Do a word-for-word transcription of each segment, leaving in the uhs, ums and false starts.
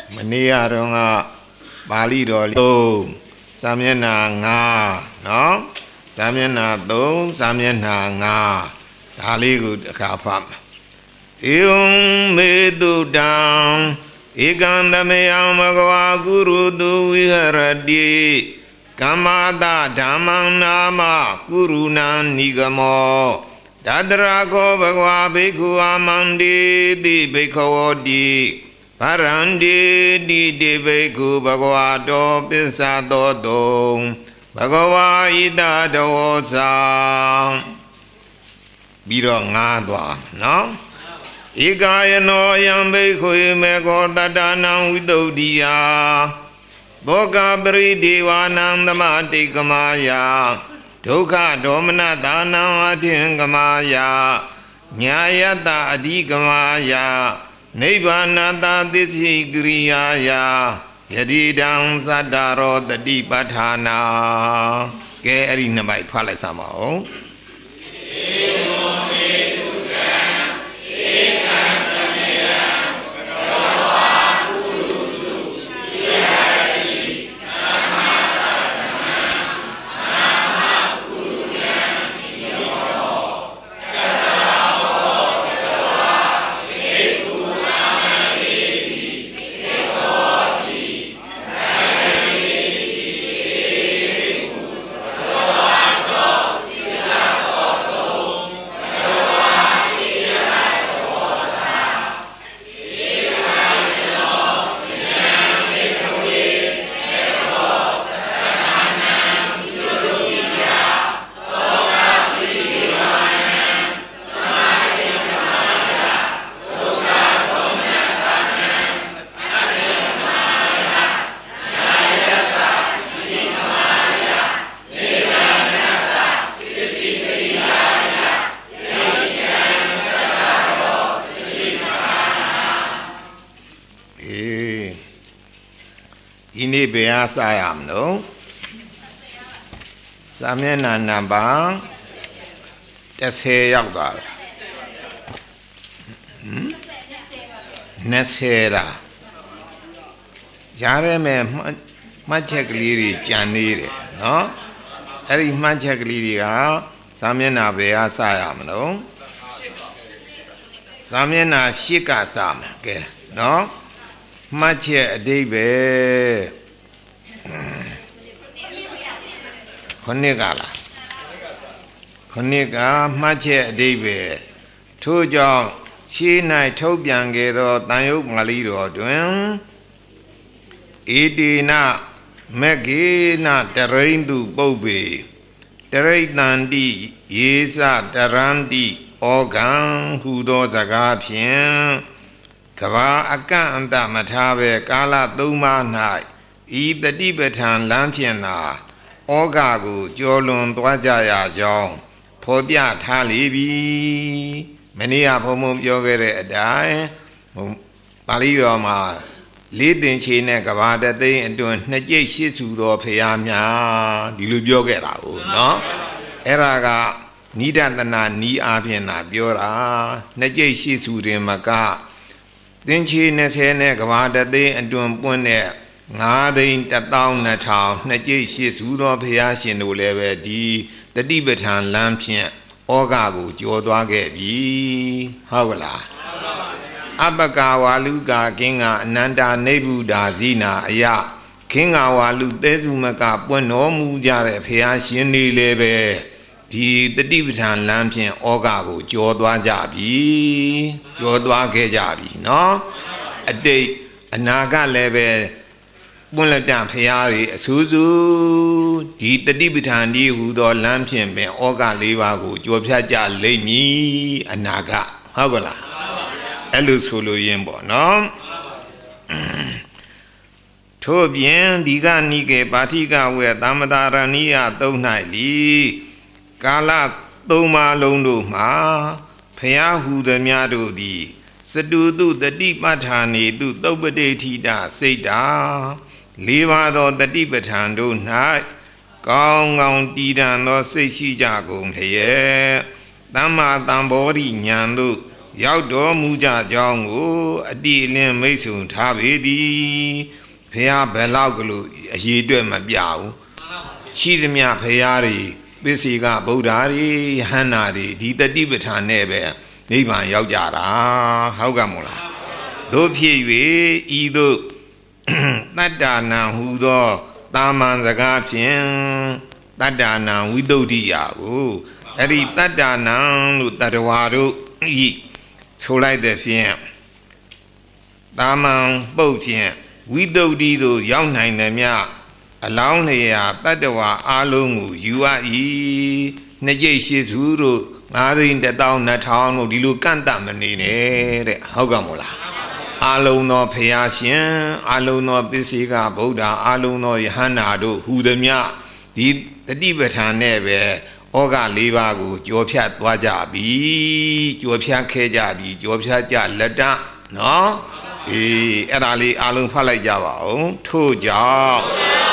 Mania ronga Bali rolo Samyana nga no Samyana do Samyana nga Dali good kapam Yung medu down Igandamaya Magawa Guru do Viharadi Kamada Dhamanama Guruna Nigamo Dadrako Bhagwa Bhikkhu Amandi Di Bhikkhawodi Parandi Di Di Bhikkhu Bhagavato Pisato Dong Bhagava Ida Dosa Biro Ngadwa no Ikayano Yam Bhikkhu Meko Tadanam Vidodiya Boga Bridhivanam Dhamati Kamaya Dukha Domana Dhanam Adhingamaya Nyayata Adhigamaya Nibbanata Disi Griyaya Yadidam Sadaro Tadipatthana Ke Eri Nabai Phale Samao Ini biasa ya no Samyana nambang Tese yak da Hmm Nesera Jare me Machakli Janiri no Eri Machakli ga Samyana biasa ya no Samyana Shika Sam ke no Mache Adebe Konigala Koniga Mache Adebe Tujo She night Tobiangero Tayo Maliro Dwem Idina Megina Terraindu Bobe Terrain Nandi Yesa Terrandi Organ Hudo Zagapian Kava Akanta Matabe Kala Duma Nai E the Tibetan Lantiana Ogagu Jolun Dwajaya Jong Pobia Talibi Mania Pomu Yogere Adai Paliroma Leading Chine Kavada Day and doing Naji Shizu Payamia Dilu Yogera no Eraga Nidana Ni Apiana Biora Naji Shizu Maka Then she Natane Gavada Day and doing Pune Nadin Tatown Natal, Naji Sudo Piasin Uleve di the Tibetan Lampion, Ogago, Jodwage bi Hawala Abagawa Luga Kinga Nanda Nebuda Zina Ya Kinga Walu Tezumaka Bueno Mujare Piasin Leve di the Tibetan Lampion Ogago, Jodwa Jabi, Jodwage Jabi, no? A day, a Naga Leve. Bunladam Piari, Suzu, di the Dibitandi who do lampion ben Oga Levago, Jobsaja Leni, Anaga, Havala, Elusulu Yembo, no? Tobien, Diga Nige, Batiga, where Damadarania don't nightly, Gala, Doma Londo, Ma, Piahu the Miado di, Sedudu the deep matani, do Dobade Tida, Seda. Levado the Tibetan do night, Gong on Didan or Sechi Jagong here, Dama Dambori Nyandu, ရောက်တော်မူကြကြောင်းကိုအတိအလင်းမိတ်ဆုံထားပေသည်ဖရာဘယ်လောက်ကလို့အရေးအတွက်မပြဘူးရှိသမျှဖရာတွေပစ္စေကဗုဒ္ဓတွေယဟန္တာတွေဒီတတိပဋ္ဌာန်နဲ့ပဲနိဗ္ဗာန်ရောက်ကြတာဟုတ်ကမို့လားတို့ဖြစ်၍ဤသို့တတ္တနာဟူသောတာမန်စကားဖြင့်တတ္တနာဝိတုဒ္ဓိယကိုအဲ့ဒီတတ္တနာလို့တတ္တဝါတို့ဤဆိုလိုက်တဲ့ဖြင့်တာမန်ပုတ်ဖြင့်ဝိတုဒ္ဓိတို့ရောက်နိုင်သည်မြအလောင်းလျာတတ္တဝါအလုံးကိုယူအပ်၏နှစ်ကျိတ်ရှိစုတို့ငါးသိန်းတစ်သောင်းနှစ်ထောင်တို့ဒီလိုကန့်တတ်မနေနဲ့တဲ့ဟုတ်ကမို့လားအလုံးသောဖရာရှင်အလုံးသောပစ္စေကဗုဒ္ဓအလုံးသောယဟန္တာတို့ဟူသည်မြဒီတတိပဋ္ဌာန်နဲ့ပဲဩဃလေးပါးကိုကြောဖြတ်သွားကြပြီကြောဖြတ်ခဲ့ကြပြီကြောဖြတ်ကြလက်တနော်အေးအဲ့ဒါလေးအလုံးဖတ်လိုက်ကြပါဦးထို့ကြောင့်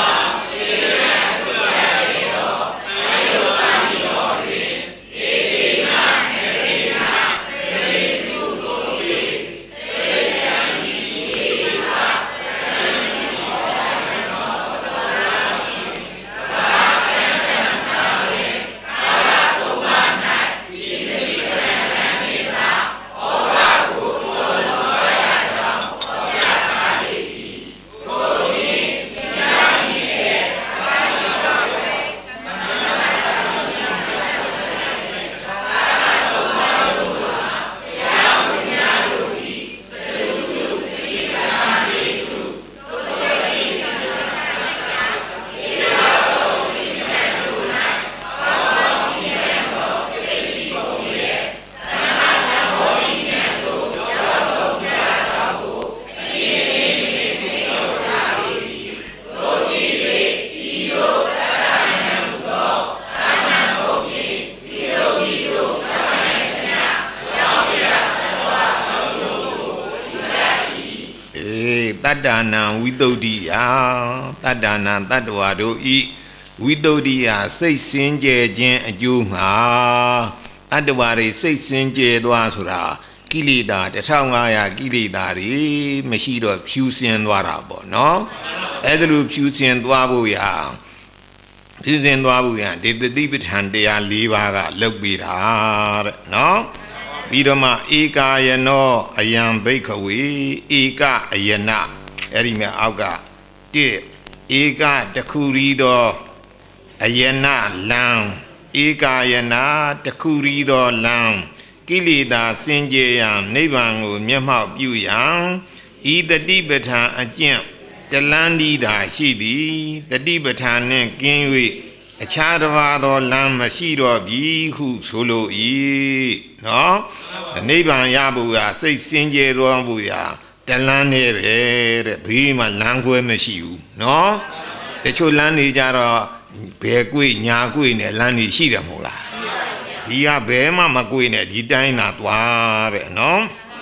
တတ္တနာဝိတုဒ္ဓိယတတ္တနာတတ္တဝါတို့ဤဝိတုဒ္ဓိယစိတ်စင်ကြယ်ခြင်းအကျိုးငှာတတ္တဝါတွေစိတ်စင်ကြယ်သွားဆိုတာကိလေသာတစ်ထောင်ငါးရာကိလေသာတွေမရှိတော့ဖြူစင်သွားတာပေါ့နော်အဲ့ဒါလိုဖြူစင်သွားဖို့ရာဖြူစင်သွားဖို့ရာဒီတတိပဋ္ဌာန်တရား၄ပါးကလုပ်ပြီးတာတဲ့နော်ပြီးတော့မှဧကာယနောအယံဘိက္ခဝေဧကအယနအဲ့ဒီမှာအောက်ကတစ်ဧကတခုရီသောအယနလံဧကာယနာတခုရီသောလံကိလေသာစင်ကြယ်ရန်နိဗ္ဗာန်ကိုမျက်မှောက်ပြုရန်ဤတတိပဋ္ဌာန်အကျင့်တလန်းဒီသာရှိသည်တတိပဋ္ဌာန်နှင့်ကင်း၍အခြားတစ်ပါးသောလမ်းမရှိတော့ပြီဟုဆိုလို၏နော်နိဗ္ဗာန်ရဖို့ကစိတ်စင်ကြယ်တော်မူရာတလန်းနဲ့ပဲတဲ့ဘေးမှာလမ်းခွဲမရှိဘူးနော်တချို့လမ်းနေကြတော့ဘယ်ကွေ့ညာကွေ့နဲ့လမ်းနေရှိတယ်မဟုတ်လားဒီကဘယ်မှမကွေ့နဲ့ဒီတိုင်းလာသွားတဲ့နော်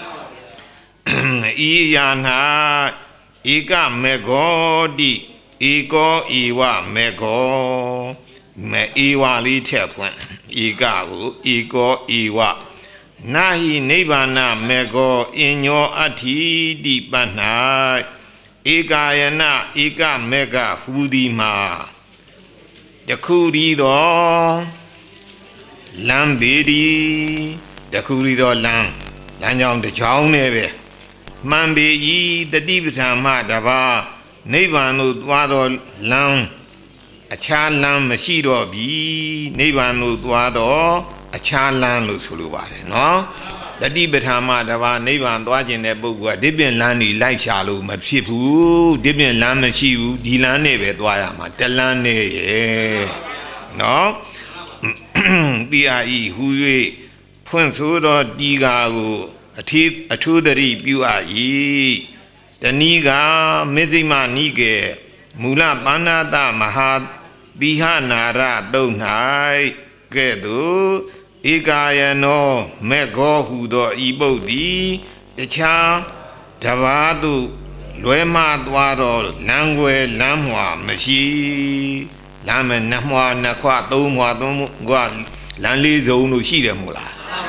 ဤယာနာဧကမေဃောတိဧကောဧဝမေဃောမေဧဝလေးထက်ဖွင့်ဧကကိုဧကောဧဝနာဟိနိဗ္ဗာနမေဃောအညောအဋ္ဌိတိပဏ္ဏဧကာယနာဧကမေဃဟူသည်မှာတခုရီသောလမ်းပေဒီတခုရီသောလမ်းလမ်းကြောင်းတစ်ကြောင်းနဲ့ပဲမှန်ပေဤတတိပဋ္ဌာန်မှတပါးနိဗ္ဗာန်သို့သွားသောလမ်းအခြားလမ်းမရှိတော့ပြီနိဗ္ဗာန်သို့သွားတော့အခြားလမ်းလို့ဆိုလိုပါတယ်နော်တတိပဋ္ဌာန်မှတပါးနိဗ္ဗာန်သွားခြင်းတဲ့ပုဂ္ဂိုလ်ကဒီပြင်လမ်းကြီးလိုက်ရှာလို့မဖြစ်ဘူးဒီပြင်လမ်းမရှိဘူးဒီလမ်းနဲ့ပဲသွားရမှာတလမ်းနဲ့ရဲ့နော်တိအာဤဟူ၍ဖွင့်ဆိုသောတီကာကိုအထီးအထူးတရိပြုအပ်၏တဏီကမေဇိမနိကေမူလပါဏာတမဟာသီဟနာရတုံ၌ကဲ့သို့ဧကာယနောမေဃောဟုသောဤပုဒ်သည်တခြားတပါးသို့လွဲမှားသွားသောလမ်းွယ်လမ်းမွာမရှိလမ်းမဲ့နှစ်မွာနှစ်ခွသုံးမွာသုံးခွလမ်းလေးစုံတို့ရှိတယ်မို့လား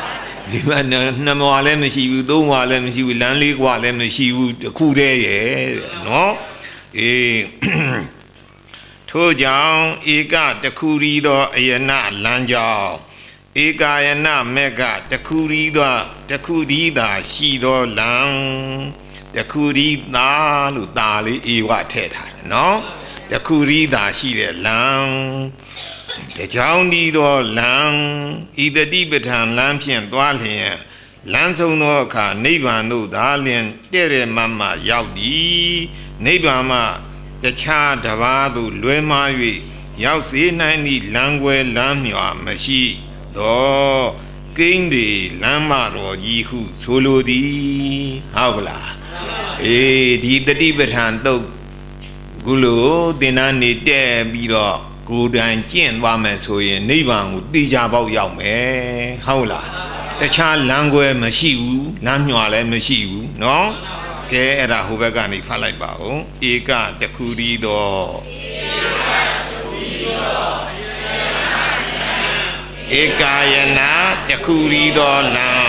ဒီမှာနှစ်မွာလည်းမရှိဘူးသုံးမွာလည်းမရှိဘူးလမ်းလေးကွာလည်းမရှိဘူးတစ်ခုတည်းရဲ့နော်အေးထို့ကြောင့်ဧကတခုရီသောအယနာလမ်းကြောင့်ဧကာယနာမေကတခုရီသောတခုရီသာရှိသောလမ်းတခုရီသာလို့သာလေးဧဝထည့်ထားတယ်နော်တခုရီသာရှိတဲ့လမ်းတကြောင်ဒီသောလမ်းဤတတိပဋ္ဌာန်လမ်းဖြင့်သွားလျင်လမ်းဆုံးသောအခါနိဗ္ဗာန်သို့သာလျင်တဲ့ရမမရောက်သည်နိဗ္ဗာန်မှတခြားတစ်ပါးသို့လွဲမှား၍ရောက်စေနိုင်သည့်လမ်းကွယ်လမ်းမြွာမရှိသောကိန်းဒီလမ်းမတော်ကြီးဟုဆိုလိုသည်ဟုတ်ကလားအေးဒီတတိပဋ္ဌာန်သုတ်ခုလိုသင်္นานနေတက်ပြီးတော့ကိုယ်တိုင်ကျင့်သွားမယ်ဆိုရင်နိဗ္ဗာန်ကိုသိကြပေါက်ရောက်မယ်ဟုတ်လားတခြားလမ်းကွယ်မရှိဘူးလမ်းမြွာလည်းမရှိဘူးเนาะကဲအဲ့ဒါဟိုဘက်ကနေဖတ်လိုက်ပါဦးဧကတခုရီတော်ဧကာယနာတခုရီတော်လမ်း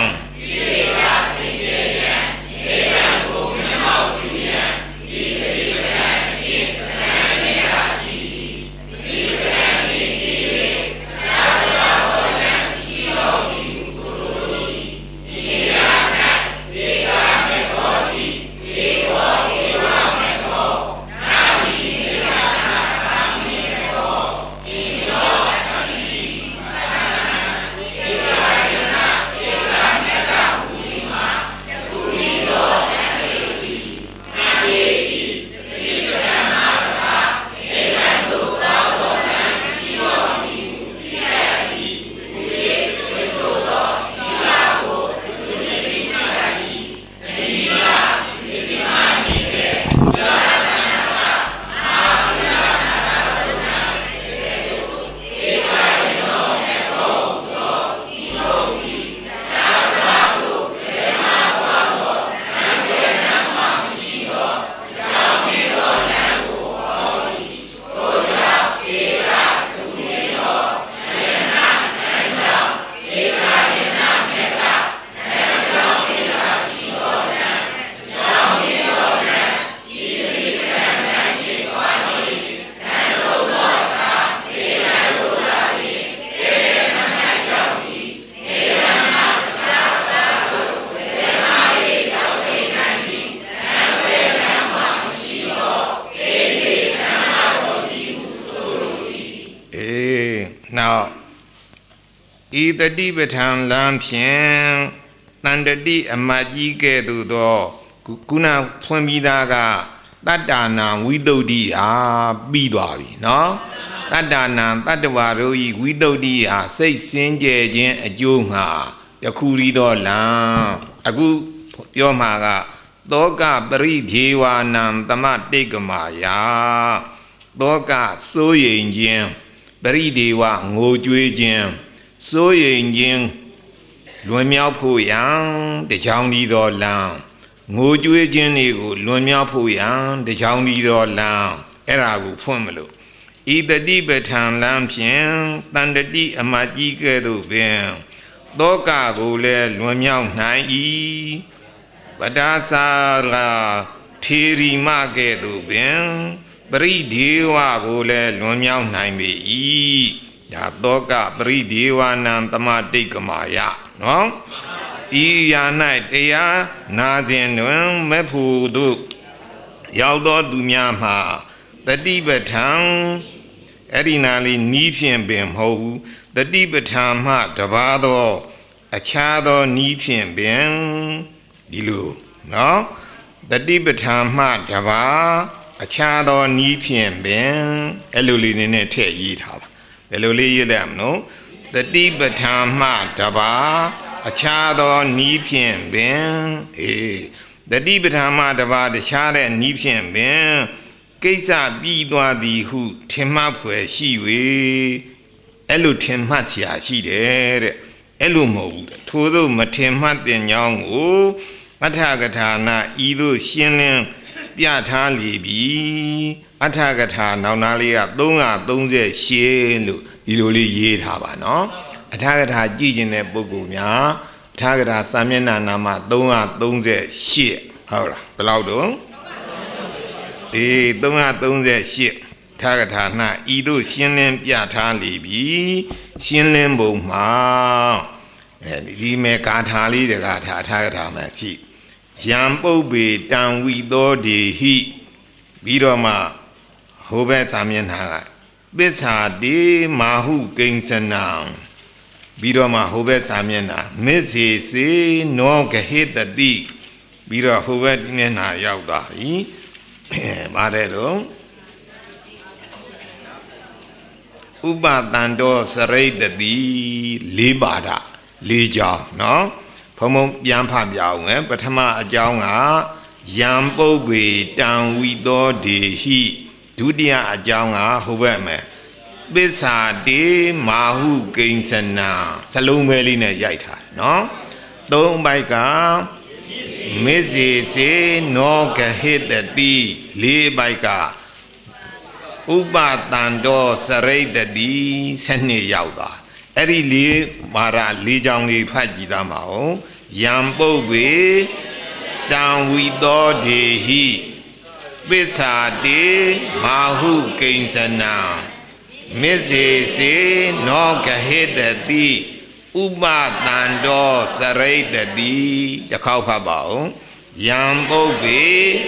ဤတတိပဋ္ဌာန်လမ်းဖြင့်တန်တတိအမတ်ကြီးကဲ့သို့သောကုဏဖွင့်ပြီးသားကတတ္တနာဝိတုဒ္ဓိဟာပြီးသွားပြီနော်တတ္တနာတတ္တဝါတို့ဤဝိတုဒ္ဓိဟာစိတ်စင်ကြယ်ခြင်းအကျိုးငှာယခုရီတော်လမ်းအခုပြောမှာကသောကပရိဒေဝနံသမတိတ်ကမာယာသောကစိုးရိမ်ခြင်းပရိဒေဝငိုကြွေးခြင်းစိုးရိမ်ခြင်းလွန်မြောက်ဖို့ရန်တချောင်းဒီတော်လမ်းငိုကြွေးခြင်းတွေကိုလွန်မြောက်ဖို့ရန်တချောင်းဒီတော်လမ်းအဲ့ဒါကိုဖွင့်မလို့ဤတတိပဋ္ဌာန်လမ်းဖြင့်တန်တတိအမတ်ကြီးကဲ့သို့ပင်သောကကိုလည်းလွန်မြောက်နိုင်၏ပဒါစာရာထေရီမကဲ့သို့ပင်ပရိဒေဝကိုလည်းလွန်မြောက်နိုင်ပေ၏ဒါသောကပရိဒေဝနံသမတိတ်ကမာယနော်ဤရာ၌တရားနာစဉ်တွင်မေဖို့တို့ရောက်သောသူများမှာတတိပဋ္ဌာန်အဲ့ဒီနာလေးနီးဖြင့်ပင်မဟုတ်ဘူးတတိပဋ္ဌာန်မှတပါးသောအခြားသောနီးဖြင့်ပင်ဒီလိုနော်တတိပဋ္ဌာန်မှတပါးအခြားသောနီးဖြင့်ပင်အဲ့လိုလေးနည်းနည်းထည့်ရေးထားပါဘယ်လိုလေးရေးတယ်မလို့တတိပဋ္ဌာန်မှတပါးအခြားသောနီးဖြင့်ပင်အေးတတိပဋ္ဌာန်မှတပါးတခြားတဲ့နီးဖြင့်ပင်ကိစ္စပြီးသွားသည်ဟုထင်မှတ်ဖွယ်ရှိ၍အဲ့လိုထင်မှတ်เสียရှိတယ်တဲ့အဲ့လိုမဟုတ်ဘူးထို့သောမထင်မှတ်တဲ့ညောင်းကိုအထာကထာနာဤသို့ရှင်းလင်းပြထားလီပြီအထာကထာနောက်နာလေးကသုံးသုံး၈လို့ဒီလိုလေးရေးထားပါနော်အထာကထာကြည့်ခြင်းတဲ့ပုဂ္ဂိုလ်များထာဂရာစာမျက်နှာနာမသုံးရာသုံးဆယ်ရှစ်ဟုတ်လားဘယ်လောက်တော့အေးသုံးရာသုံးဆယ်ရှစ်ထာဂထာ၌ဤတို့ရှင်းလင်းပြထားလေပြီရှင်းလင်းပုံမှာအဲဒီမဲဂါထာလေးတဂါထာထာဂထာမှာကြည့်ယံပုပ္ပေတံဝိသောဒေဟိပြီးတော့မှဟိုဘက်စာမျက်နှာကပစ္စာတိမာဟုကိဉ္စနံပြီးတော့မှဟိုဘက်စာမျက်နှာမစ္စေစေနောဂဟိတတိပြီးတော့ဟိုဘက်မျက်နှာရောက်သွားပြီပါတယ်တော့ဥပတန္တောစရိတတိလေးပါဒလေးကြောင်းเนาะဘုံဘုံပြန်ဖတ်ပြအောင်မယ်ပထမအကြောင်းကယံပုပ္ပေတံဝိသောဒေဟိဒုတိယအကြောင်းကဟိုဘက်မယ်ပစ္စာတိမာဟုကိဉ္စနံစလုံးပဲလေးနဲ့ရိုက်ထားเนาะသုံးပိုက်ကမစ္စေစေနောဂဟိတတိလေးပိုက်ကဥပတန္တောစရိတတိဆနှစ်ရောက်သွားအဲ့ဒီလေးမာရလေးချောင်းလေးဖတ်ကြည့်သားမအောင်ယံပုပ္ပေတံဝိသောဒေဟိပစ္စာတိမာဟုကိဉ္စနံမစ္စေစေနောဂဟိတတိဥပတန္တောစရိတတိတစ်ခေါက်ဖတ်ပါဦးယံပုပ္ပေ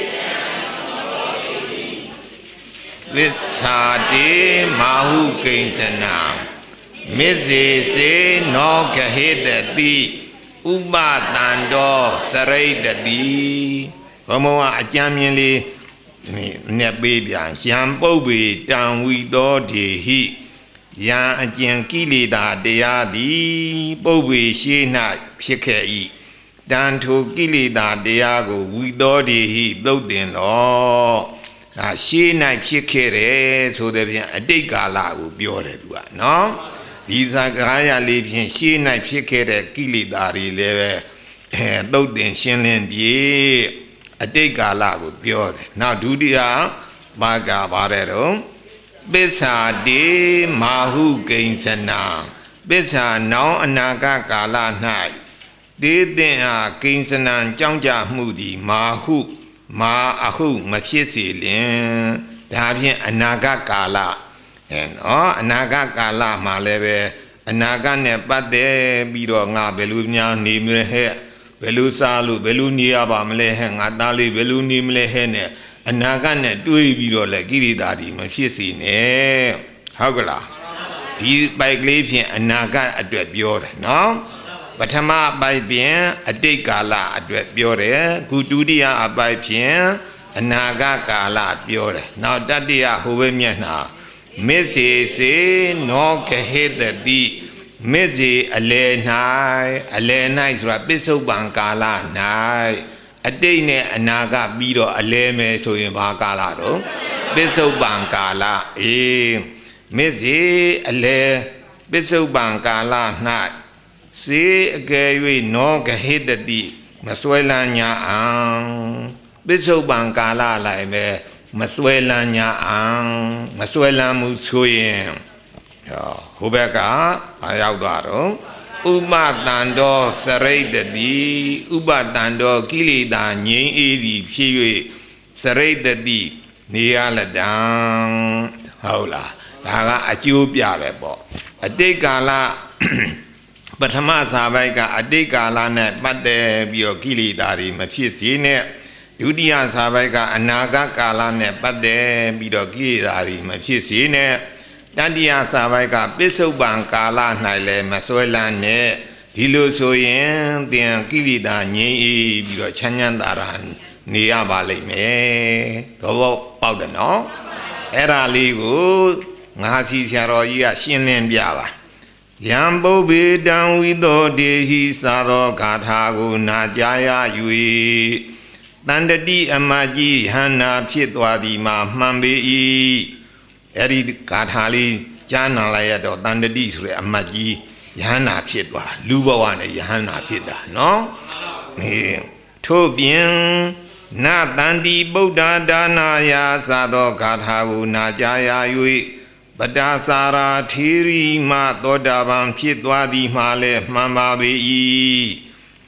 ပစ္စာတိမာဟုကိဉ္စနံမစ္စေစေနောဂဟိတတိဥပတန္တောစရိတတိဘုံဘုံကအကြမ်းမြင်လေးနဲ့ပေးပြန်ယံပုပ္ပေတံဝိသောဒေဟိယံအကျဉ်ကိလေသာတရားသည်ပုပ္ပေရှိ၌ဖြစ်ခဲ့၏တန်ထိုကိလေသာတရားကိုဝိသောဒေဟိသုတ်တင်လောဒါရှိ၌ဖြစ်ခဲ့တယ်ဆိုတဲ့ဖြင့်အတိတ်ကာလကိုပြောတယ်သူကနော်ဒီဇာကာယလေးဖြင့်ရှိ၌ဖြစ်ခဲ့တဲ့ကိလေသာတွေလည်းပဲအဲသုတ်တင်ရှင်းလင်းပြေအတိတ်ကာလကိုပြောတယ်နောက်ဒုတိယဘာကပါတယ်တော့ပစ္စာတိမာဟုကိဉ္စနံပစ္စာနောင်အနာဂတ်ကာလ၌တေတင်အားကိဉ္စနံကြောင်းကြမှုသည်မာဟုမာအဟုမဖြစ်စေလင်ဒါဖြင့်အနာဂတ်ကာလအဲနော်အနာဂတ်ကာလမှာလည်းပဲအနာဂတ်နဲ့ပတ်သက်ပြီးတော့ငါဘယ်လိုများနေမလဲဟဲ့ဘယ်လိုစားလို့ဘယ်လိုနေရပါမလဲဟဲ့ငါသားလေးဘယ်လိုနေမလဲဟဲ့နဲ့အနာဂတ်နဲ့တွေးပြီးတော့လေကိရိတာဒီမဖြစ်စေနဲ့ဟုတ်ကလားဒီပိုက်ကလေးဖြင့်အနာဂတ်အတွက်ပြောတယ်နော်ပထမအပိုက်ဖြင့်အတိတ်ကာလအတွက်ပြောတယ်ခုဒုတိယအပိုက်ဖြင့်အနာဂတ်ကာလပြောတယ်နောက်တတိယဟိုဘက်မျက်နှာမစ္စေစေနောဂဟိတတိမစ္စေအလယ်၌အလယ်၌ဆိုတာပစ္စုပန်ကာလ၌အတိတ်နဲ့အနာဂတ်ပြီးတော့အလဲမယ်ဆိုရင်ဘာကာလတော့ပစ္စုပန်ကာလအေးမစ္စေအလဲပစ္စုပန်ကာလ၌စေအကယ်၍နောဂဟိတတိမစွဲလန်းညာအောင်ပစ္စုပန်ကာလလိုက်မယ်မစွဲလန်းညာအောင်မစွဲလန်းမှုဆိုရင်ဟိုဘက်ကဘာရောက်သွားတော့ဥပတန္တောစရိတတိဥပတန္တောကိလေသာငြိမ်းအေးသည်ဖြစ်၍စရိတတိနေရလတံဟုတ်လားဒါကအကျိုးပြတယ်ပေါ့အတိတ်ကာလပထမဇာပိုက်ကအတိတ်ကာလနဲ့ပတ်သက်ပြီးတော့ကိလေသာတွေမဖြစ်စေနဲ့ဒုတိယဇာပိုက်ကအနာဂတ်ကာလနဲ့ပတ်သက်ပြီးတော့ကိလေသာတွေမဖြစ်စေနဲ့တတိယဇာပိုက်ကပစ္စုပန်ကာလ၌လည်းမစွဲလန်းနဲ့ဒီလိုဆိုရင်သင်ကိလေသာငြိမ်းအေးပြီးတော့ချမ်းချမ်းသာသာနေရပါလိမ့်မယ်တော့ပေါက်တယ်နော်အဲ့ဒါလေးကိုငါစီဆရာတော်ကြီးကရှင်းလင်းပြပါယံပုပ္ပေတံဝိသောဒေဟိသာရောဂါထာကိုနာကြားရ၍တန္တတိအမကြီးဟန္နာဖြစ်သွားသည်မှာမှန်ပေ၏အဲ့ဒီဂါထာလေးကြားနာလိုက်ရတော့တန္တတိဆိုတဲ့အမကြီးယဟန္နာဖြစ်သွားလူဘဝနဲ့ယဟန္နာဖြစ်တာနော်အေးထို့ပြင်နတန္တိဗုဒ္ဓဒါနာယာသာသောဂါထာကိုနာကြားရ၍ပတာစာရာထေရီမသောတာပန်ဖြစ်သွားသည်မှာလည်းမှန်ပါပေ၏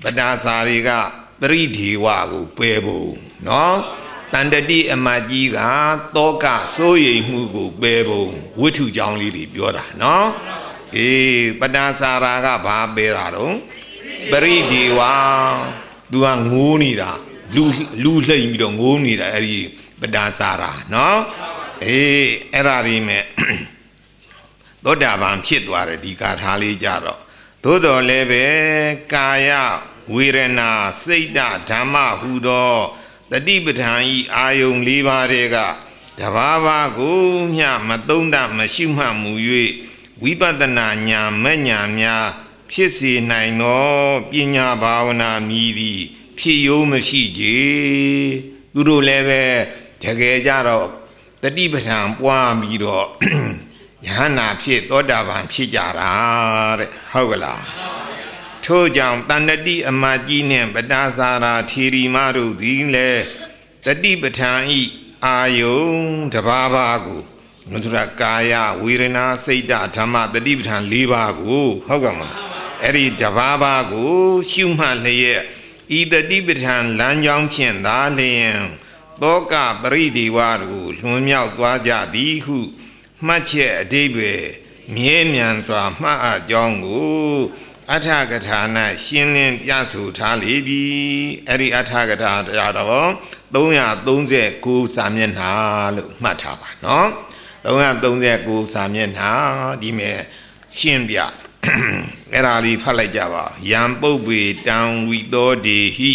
ပဒါစာတွေကပရိဒီဝကိုပယ်ဖို့နော်တန်တတိအမကြီးကတောကစိုးရိမ်မှုကိုပယ်ဖို့ဝိထုကြောင်းလေးတွေပြောတာနော်အေးပဒါစာရာကဘာပယ်တာတော့ပရိဒီဝသူကငိုးနေတာလူလူလှိမ့်ပြီးတော့ငိုးနေတာအဲ့ဒီပဒါစာရာနော်အေးအဲ့ဒါဒီမဲ့သောတာပန်ဖြစ်သွားတယ်ဒီကာထာလေးကြတော့သို့တော်လည်းပဲကာယဝေဒနာစိတ်ဓမ္မဟူသောတတိပဋ္ဌာန်ဤအာယုံ၄ပါးတည်းကတဘာဝကိုမျှမသုံးတတ်မရှိမှမူ၍ဝိပဿနာဉာဏ်မဉာဏ်များဖြစ်စေနိုင်သောပညာဘာဝနာမြည်သည်ဖြစ်ရိုးမရှိကြသူတို့လည်းပဲတကယ်ကြတော့တတိပဋ္ဌာန်ပွားပြီးတော့ယဟနာဖြစ်သောတာပန်ဖြစ်ကြတာတဲ့ဟုတ်ကလားထို့ကြောင့်တဏ္ဍတိအမကြီးနှင့်ပဒါစာရာထေရီမတို့သည်လည်းတတိပဋ္ဌာန်ဤအာယုံတဘာဘာကိုမဆိုရကာယဝေဒနာစိတ်ဓမ္မတတိပဋ္ဌာန်၄ပါးကိုဟုတ်ကဲ့မလားအဲ့ဒီတဘာဘာကိုရှုမှတ်လျက်ဤတတိပဋ္ဌာန်လမ်းကြောင်းဖြင့်သာလျင်တောကပရိဒီဝတို့လွန်မြောက်သွားကြသည်ဟုမှတ်ချက်အဓိပ္ပာယ်မြဲမြံစွာမှတ်အပ်ကြောင်းကိုအထာကထာ၌ရှင်းလင်းပြဆိုထားလေပြီအဲ့ဒီအထာကထာတော့သုံးရာသုံးဆယ်ကိုးစာမျက်နှာလို့မှတ်ထားပါနော်သုံးရာသုံးဆယ်ကိုးစာမျက်နှာဒီမဲ့ရှင်းပြအဲ့ဒါလေးဖတ်လိုက်ကြပါယံပုပ္ပေတံဝိသောဒေဟိ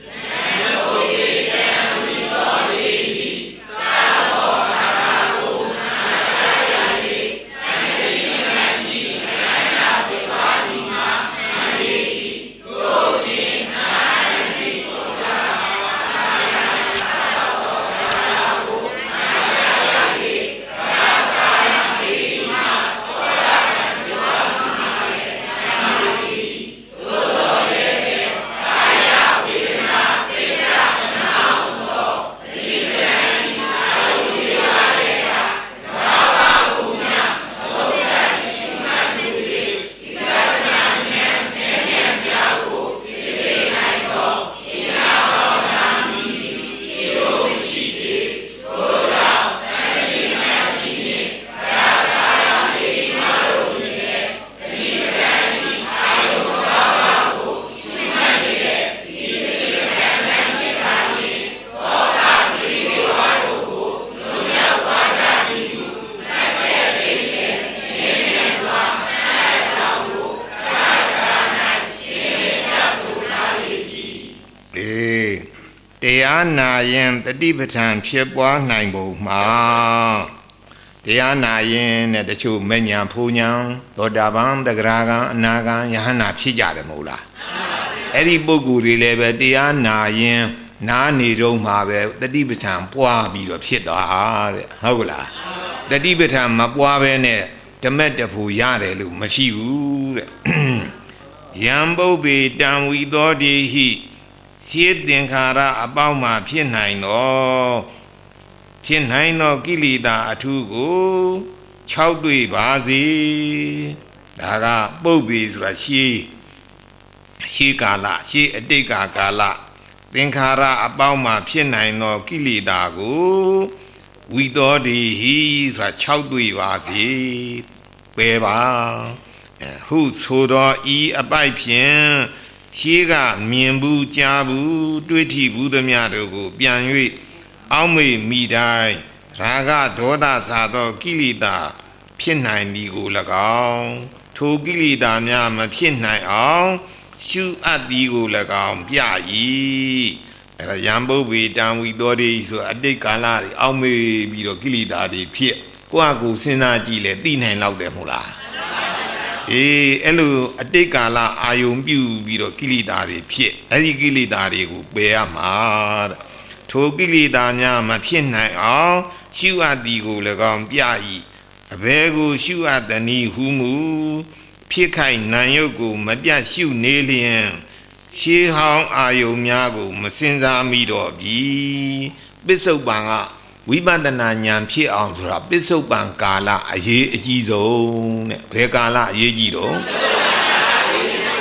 တရားနာရင်တတိပဋ္ဌာန်ဖြစ်ပွားနိုင်ပုံမှာတရားနာရင်နဲ့တချို့မဉ္ဇဉ်ဖူဉ္ဇဉ်သောတာပန်တဂရဂံအနာဂံယဟနာဖြစ်ကြတယ်မဟုတ်လားအဲ့ဒီပုဂ္ဂိုလ်တွေလည်းပဲတရားနာရင်နားနေတော့မှာပဲတတိပဋ္ဌာန်ပွားပြီးတော့ဖြစ်သွားတဲ့ဟုတ်ကလားတတိပဋ္ဌာန်မပွားပဲနဲ့ဓမ္မတဖူရတယ်လို့မရှိဘူးတဲ့ယံပုပ္ပေတံဝိသောတိဟိရှင်းသင်္ခါရအပေါင်းမှာဖြစ်နိုင်တော့ဖြစ်နိုင်တော့ကိလေသာအထုကို၆တွေ့ပါစေဒါကပုပ္ပေဆိုတာရှေးရှေးကာလရှေးအတိတ်ကာကာလသင်္ခါရအပေါင်းမှာဖြစ်နိုင်တော့ကိလေသာကိုဝိသောတိဟိဆိုတာ၆တွေ့ပါစေပယ်ပါဟုဆိုတော့ဤအပိုက်ဖြင့်ရှေးကမြင်ဘူးကြားဘူးတွေ့ထိဘူးသမျှတို့ကိုပြန်၍အောက်မေ့မိတိုင်းရာဂဒေါသစသောကိလေသာဖြစ်နိုင်သည်ကို၎င်းထိုကိလေသာများမဖြစ်နိုင်အောင်ရှုအပ်သည်ကို၎င်းပြ၏အဲ့ဒါယံပုပ္ပေတံဝိသောတိဆိုအတိတ်ကာလတွေအောက်မေ့ပြီးတော့ကိလေသာတွေဖြစ်ကိုယ့်အကူစဉ်းစားကြည့်လဲသိနိုင်လောက်တယ်မဟုတ်လားအေးအဲ့လိုအတိတ်ကာလအာယုံပြုပြီးတော့ကိလေသာတွေဖြစ်အဲ့ဒီကိလေသာတွေကိုပယ်ရမှာတဲ့ထိုကိလေသာများမဖြစ်နိုင်အောင်ရှုအပ်သည်ကို၎င်းပြ၏အဘယ်ကိုရှုအပ်သည်နည်းဟုမူဖြစ်ခိုက်နာယုတ်ကိုမပြတ်ရှုနေလျင်ရှေးဟောင်းအာယုံများကိုမစင်စားမိတော့ပြီပစ္စုပန်ကဝိပဿနာဉာဏ်ဖြစ်အောင်ဆိုတာပစ္စုပန်ကာလအရေးအကြီးဆုံးတဲ့ဘယ်ကာလအရေးကြီးတော့ဟ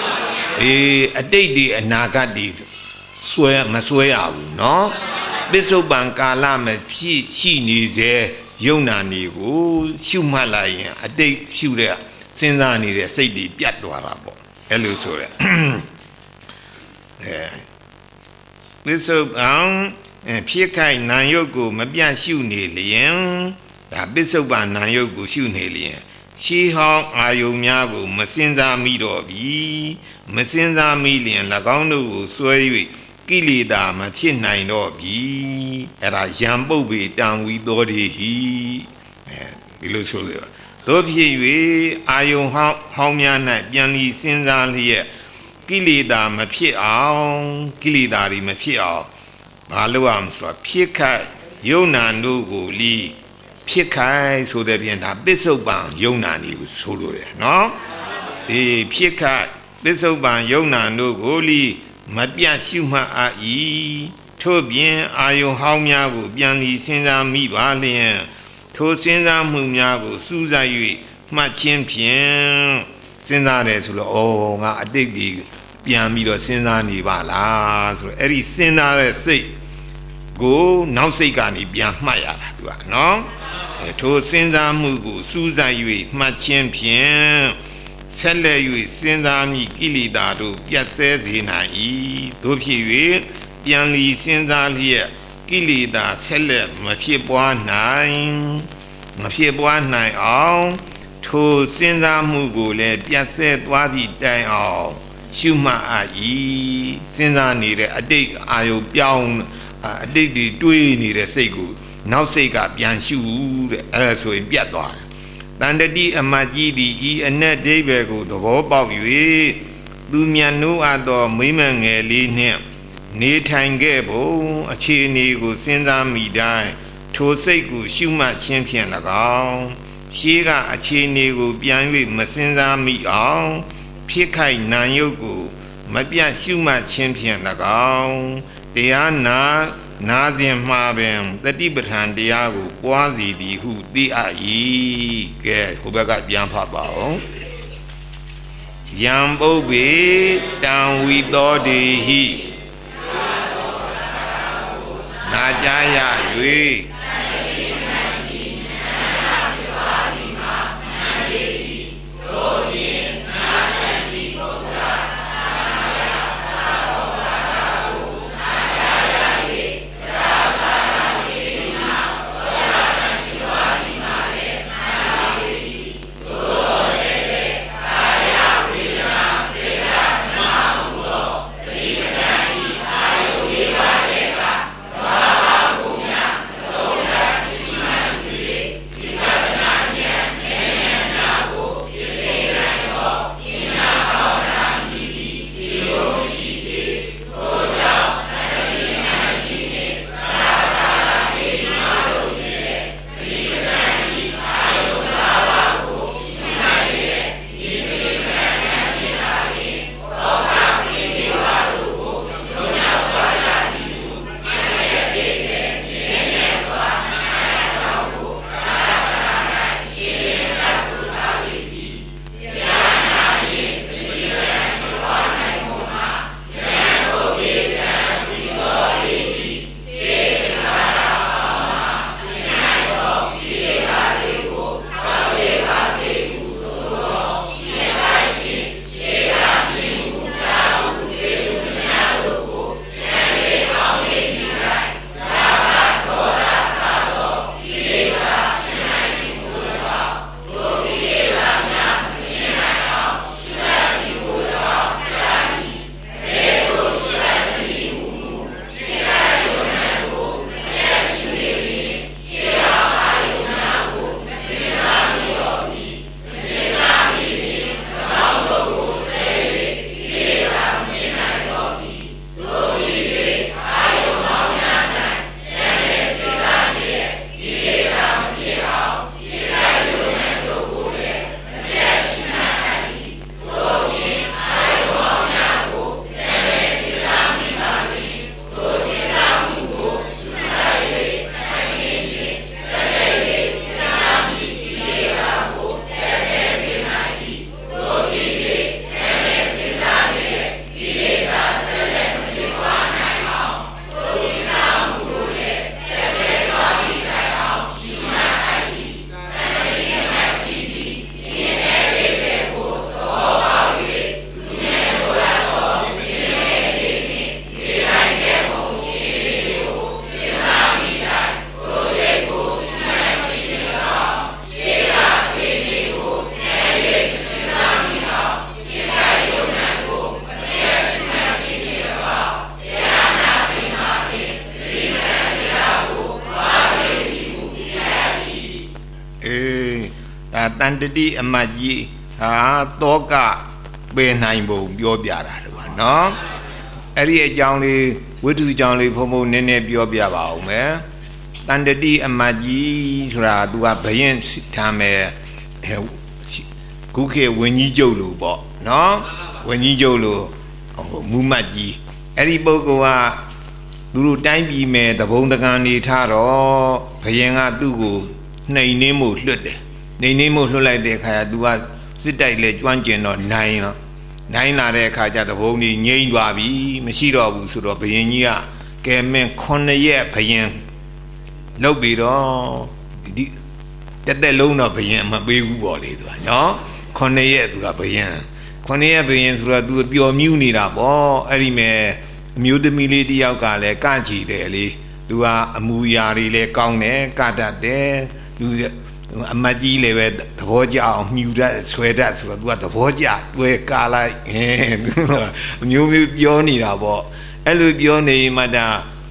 အေးအတိတ်ဒီအနာဂတ်ဒီဆွဲမဆွဲရဘူးနော်ပစ္စုပန်ကာလမဖြစ်ရှိနေစေယုံနာနေကိုရှုမှတ်လိုက်ရင်အတိတ်ရှုတဲ့စဉ်းစားနေတဲ့စိတ်တွေပြတ်သွားတာပေါ့အဲ့လိုဆိုရဲအဲပစ္စုပန်ဖြစ်ခိုက်နာယုတ်ကိုမပြတ်ရှုနေလျင်ဒါပစ္စုပန်နာယုတ်ကိုရှုနေလျင်ရှေးဟောင်းအာယုံများကိုမစင်စားမိတော့ပြီမစင်စားမိလျင်၎င်းတို့ကိုစွဲ၍ကိလေသာမဖြစ်နိုင်တော့ပြီအဲ့ဒါယံပုပ္ပေတံဝီသောတိဟိအဲဒီလိုဆိုရတို့ဖြစ်၍အာယုံဟောင်းဟောင်းများ၌ပြန်လီစဉ်းစားလျက်ကိလေသာမဖြစ်အောင်ကိလေသာတွေမဖြစ်အောင်မလုပ်အောင်ဆိုတော့ဖြစ်ခိုက်ယုံနာတို့ကိုလီဖြစ်ခိုက်ဆိုတဲ့ပြင်ဒါပစ္စုပန်ယုံနာနေကိုဆိုလိုတယ်နော်အေးဖြစ်ခိုက်ပစ္စုပန်ယုံနာတို့ကိုလီမပြတ်ရှုမှတ်အာ၏ထို့ပြင်အာယုဟောင်းများကိုပြန်လီစဉ်းစားမိပါလျင်ထိုစဉ်းစားမှုများကိုစူးစိုက်၍မှတ်ခြင်းဖြင့်စဉ်းစားတယ်ဆိုတော့ဩငါအတိတ်ဒီပြန်ပြီးတော့စဉ်းစားနေပါလားဆိုတော့အဲ့ဒီစဉ်းစားတဲ့စိတ်ကိုနောက်စိတ်ကနေပြန်မှတ်ရတာသူကနော်ထိုစဉ်းစားမှုကိုစူးစိုက်၍မှတ်ခြင်းဖြင့်ဆက်လက်၍စဉ်းစားမိကိလေသာတို့ပြတ်ဆဲစေနိုင်၏တို့ဖြစ်၍ပြန်လီစဉ်းစားလျက်ကိလေသာဆက်လက်မဖြစ်ပွားနိုင်မဖြစ်ပွားနိုင်အောင်ထိုစဉ်းစားမှုကိုလည်းပြတ်ဆဲသွားသည့်တိုင်အောင်ရှုမှတ်အပ်၏စဉ်းစားနေတဲ့အတိတ်အာယုပြောင်းအတိတ်တွေတွေးနေတဲ့စိတ်ကိုနောက်စိတ်ကပြန်ရှုတဲ့အဲ့ဒါဆိုရင်ပြတ်သွားတယ်တန်တတိအမတ်ကြီးသည်ဤအနက်ဒိဗေကိုသဘောပေါက်၍သူမြတ်နိုးအပ်သောမိမငယ်လေးနှင့်နေထိုင်ခဲ့ပုံအခြေအနေကိုစဉ်းစားမိတိုင်းထိုစိတ်ကိုရှုမှတ်ခြင်းဖြင့်၎င်းရှေးကအခြေအနေကိုပြန်၍မစဉ်းစားမိအောင်ဖြစ်ခိုက်နာယုတ်ကိုမပြတ်ရှုမှတ်ခြင်းဖြင့်၎င်းတရားနာနာစဉ်မှာပင်တတိပဋ္ဌာန်တရားကိုပွားစီသည်ဟုသိအပ်၏ကဲဟိုဘက်ကပြန်ဖတ်ပါဦးယံပုပ္ပေတံဝီသောတိဟိနာကြရ၍တန်တတိအမတ်ကြီးဟာတောကပေနိုင်ပုံပြောပြတာတော့နော်အဲ့ဒီအကြောင်းလေးဝိတုအကြောင်းလေးဖုံဖုံနည်းနည်းပြောပြပါအောင်မယ်တန်တတိအမတ်ကြီးဆိုတာ तू ကဘယင်ထားမယ်ခုခေတ်ဝင်းကြီးကျုပ်လို့ပေါ့နော်ဝင်းကြီးကျုပ်လို့မူမတ်ကြီးအဲ့ဒီပုဂ္ဂိုလ်ကသူတို့တိုင်းပြည်မဲ့တဘုံတကန်နေထားတော့ဘယင်ကသူ့ကိုနှိမ်နှင်းမှုလွတ်တယ်နှိမ်နှင်းမှုလွတ်လိုက်တဲ့အခါကျ तू ကစစ်တိုက်လဲကျွမ်းကျင်တော့နိုင်တော့နိုင်လာတဲ့အခါကျတဘုံကြီးငြိမ့်သွားပြီမရှိတော့ဘူးဆိုတော့ဘယင်ကြီးကကဲမင်းခုနှစ်ရက်ဘယင်လုပ်ပြီးတော့ဒီတက်တက်လုံးတော့ဘယင်မပေးဘူးပေါ့လေသူကနော်ခုနှစ်ရက်သူကဘယင်ခုနှစ်ရက်ဘယင်ဆိုတော့သူပျော်မြူးနေတာပေါ့အဲ့ဒီမဲ့အမျိုးသမီးလေးတယောက်ကလည်းကကြည်တယ်လေသူကအမူအရာတွေလည်းကောင်းတယ်ကတတ်တယ်သူအမတ်ကြီးလည်းပဲသဘောကျအောင်မြူတတ်ဆွဲတတ်ဆိုတော့ तू ကသဘောကျတွဲကားလိုက်ဟဲ့သူကအမျိုးမျိုးပြောနေတာပေါ့အဲ့လိုပြောနေမှတာ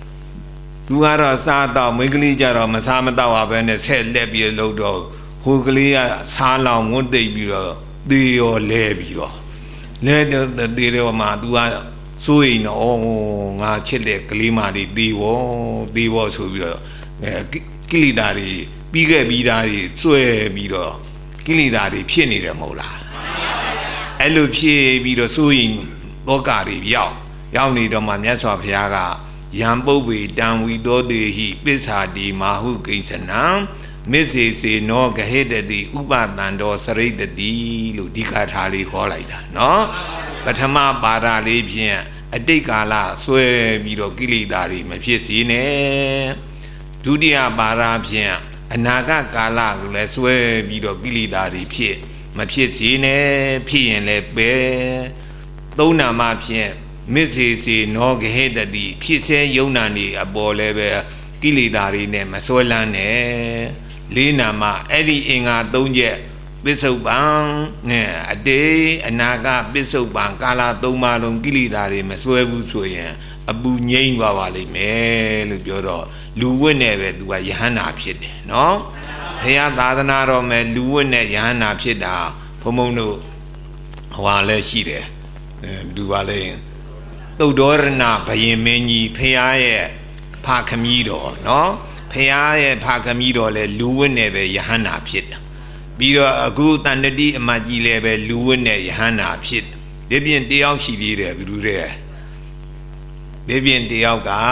तू ကတော့စားတော့မိန်းကလေးကြတော့မစားမတော့ပါပဲနဲ့ဆက်လက်ပြီးလို့တော့ဟိုကလေးကစားလောင်ငုတ်တိတ်ပြီးတော့သေရောလဲပြီးတော့လဲသေရောမှ तू ကစိုးရင်တော့ငါချစ်တဲ့ကလေးမလေးသေဘောသေဘောဆိုပြီးတော့ကိလေသာတွေပြီးခဲ့ပြီးသားတွေစွဲပြီးတော့ကိလေသာတွေဖြစ်နေတယ်မဟုတ်လားအဲ့လိုဖြစ်ပြီးတော့စိုးရင်လောကတွေရောက်ရောက်နေတော့မှမြတ်စွာဘုရားကယံပုပ္ပေတံဝီသောတေဟိပစ္ဆာတိမာဟုကိဉ္စနံမစ္စေစေနောဂဟေတတိဥပတန္တောစရိတတိလို့ဒီကာထာလေးဟောလိုက်တာနော်ပထမပါဒလေးဖြင့်အတိတ်ကာလစွဲပြီးတော့ကိလေသာတွေမဖြစ်စေနဲ့ဒုတိယပါဒဖြင့်အနာဂတ်ကာလကိုလည်းစွဲပြီးတော့ကိလေသာတွေဖြစ်မဖြစ်စေနဲ့ဖြစ်ရင်လည်းပဲသုံးနာမဖြင့်မစ္စေစေနောဂဟေတတိဖြစ်စေယုံနာနေအပေါ်လည်းပဲကိလေသာတွေနဲ့မစွဲလန်းနဲ့လေးနာမအဲ့ဒီအင်္ဂါသုံးချက်ပစ္စုပန်နဲ့အတေအနာဂတ်ပစ္စုပန်ကာလသုံးပါလုံးကိလေသာတွေမစွဲဘူးဆိုရင်အပူငိမ့်သွားပါလိမ့်မယ်လို့ပြောတော့လူဝတ်နဲ့ပဲသူကယဟန္တာဖြစ်တယ်နော်ဘုရားသာသနာတော်မှာလူဝတ်နဲ့ယဟန္တာဖြစ်တာဘုံဘုံတို့ဟွာလည်းရှိတယ်အဲသူကလည်းသုတ်တော်ရဏဘယင်မင်းကြီးဖရာရဲ့ဖခမည်းတော်နော်ဖရာရဲ့ဖခမည်းတော်လည်းလူဝတ်နဲ့ပဲယဟန္တာဖြစ်တယ်ပြီးတော့အခုတန်တတိအမတ်ကြီးလည်းပဲလူဝတ်နဲ့ယဟန္တာဖြစ်တယ်ဒီပြင်တယောက်ရှိသေးတယ်ဘယ်သူတဲ့ဒီပြင်တယောက်က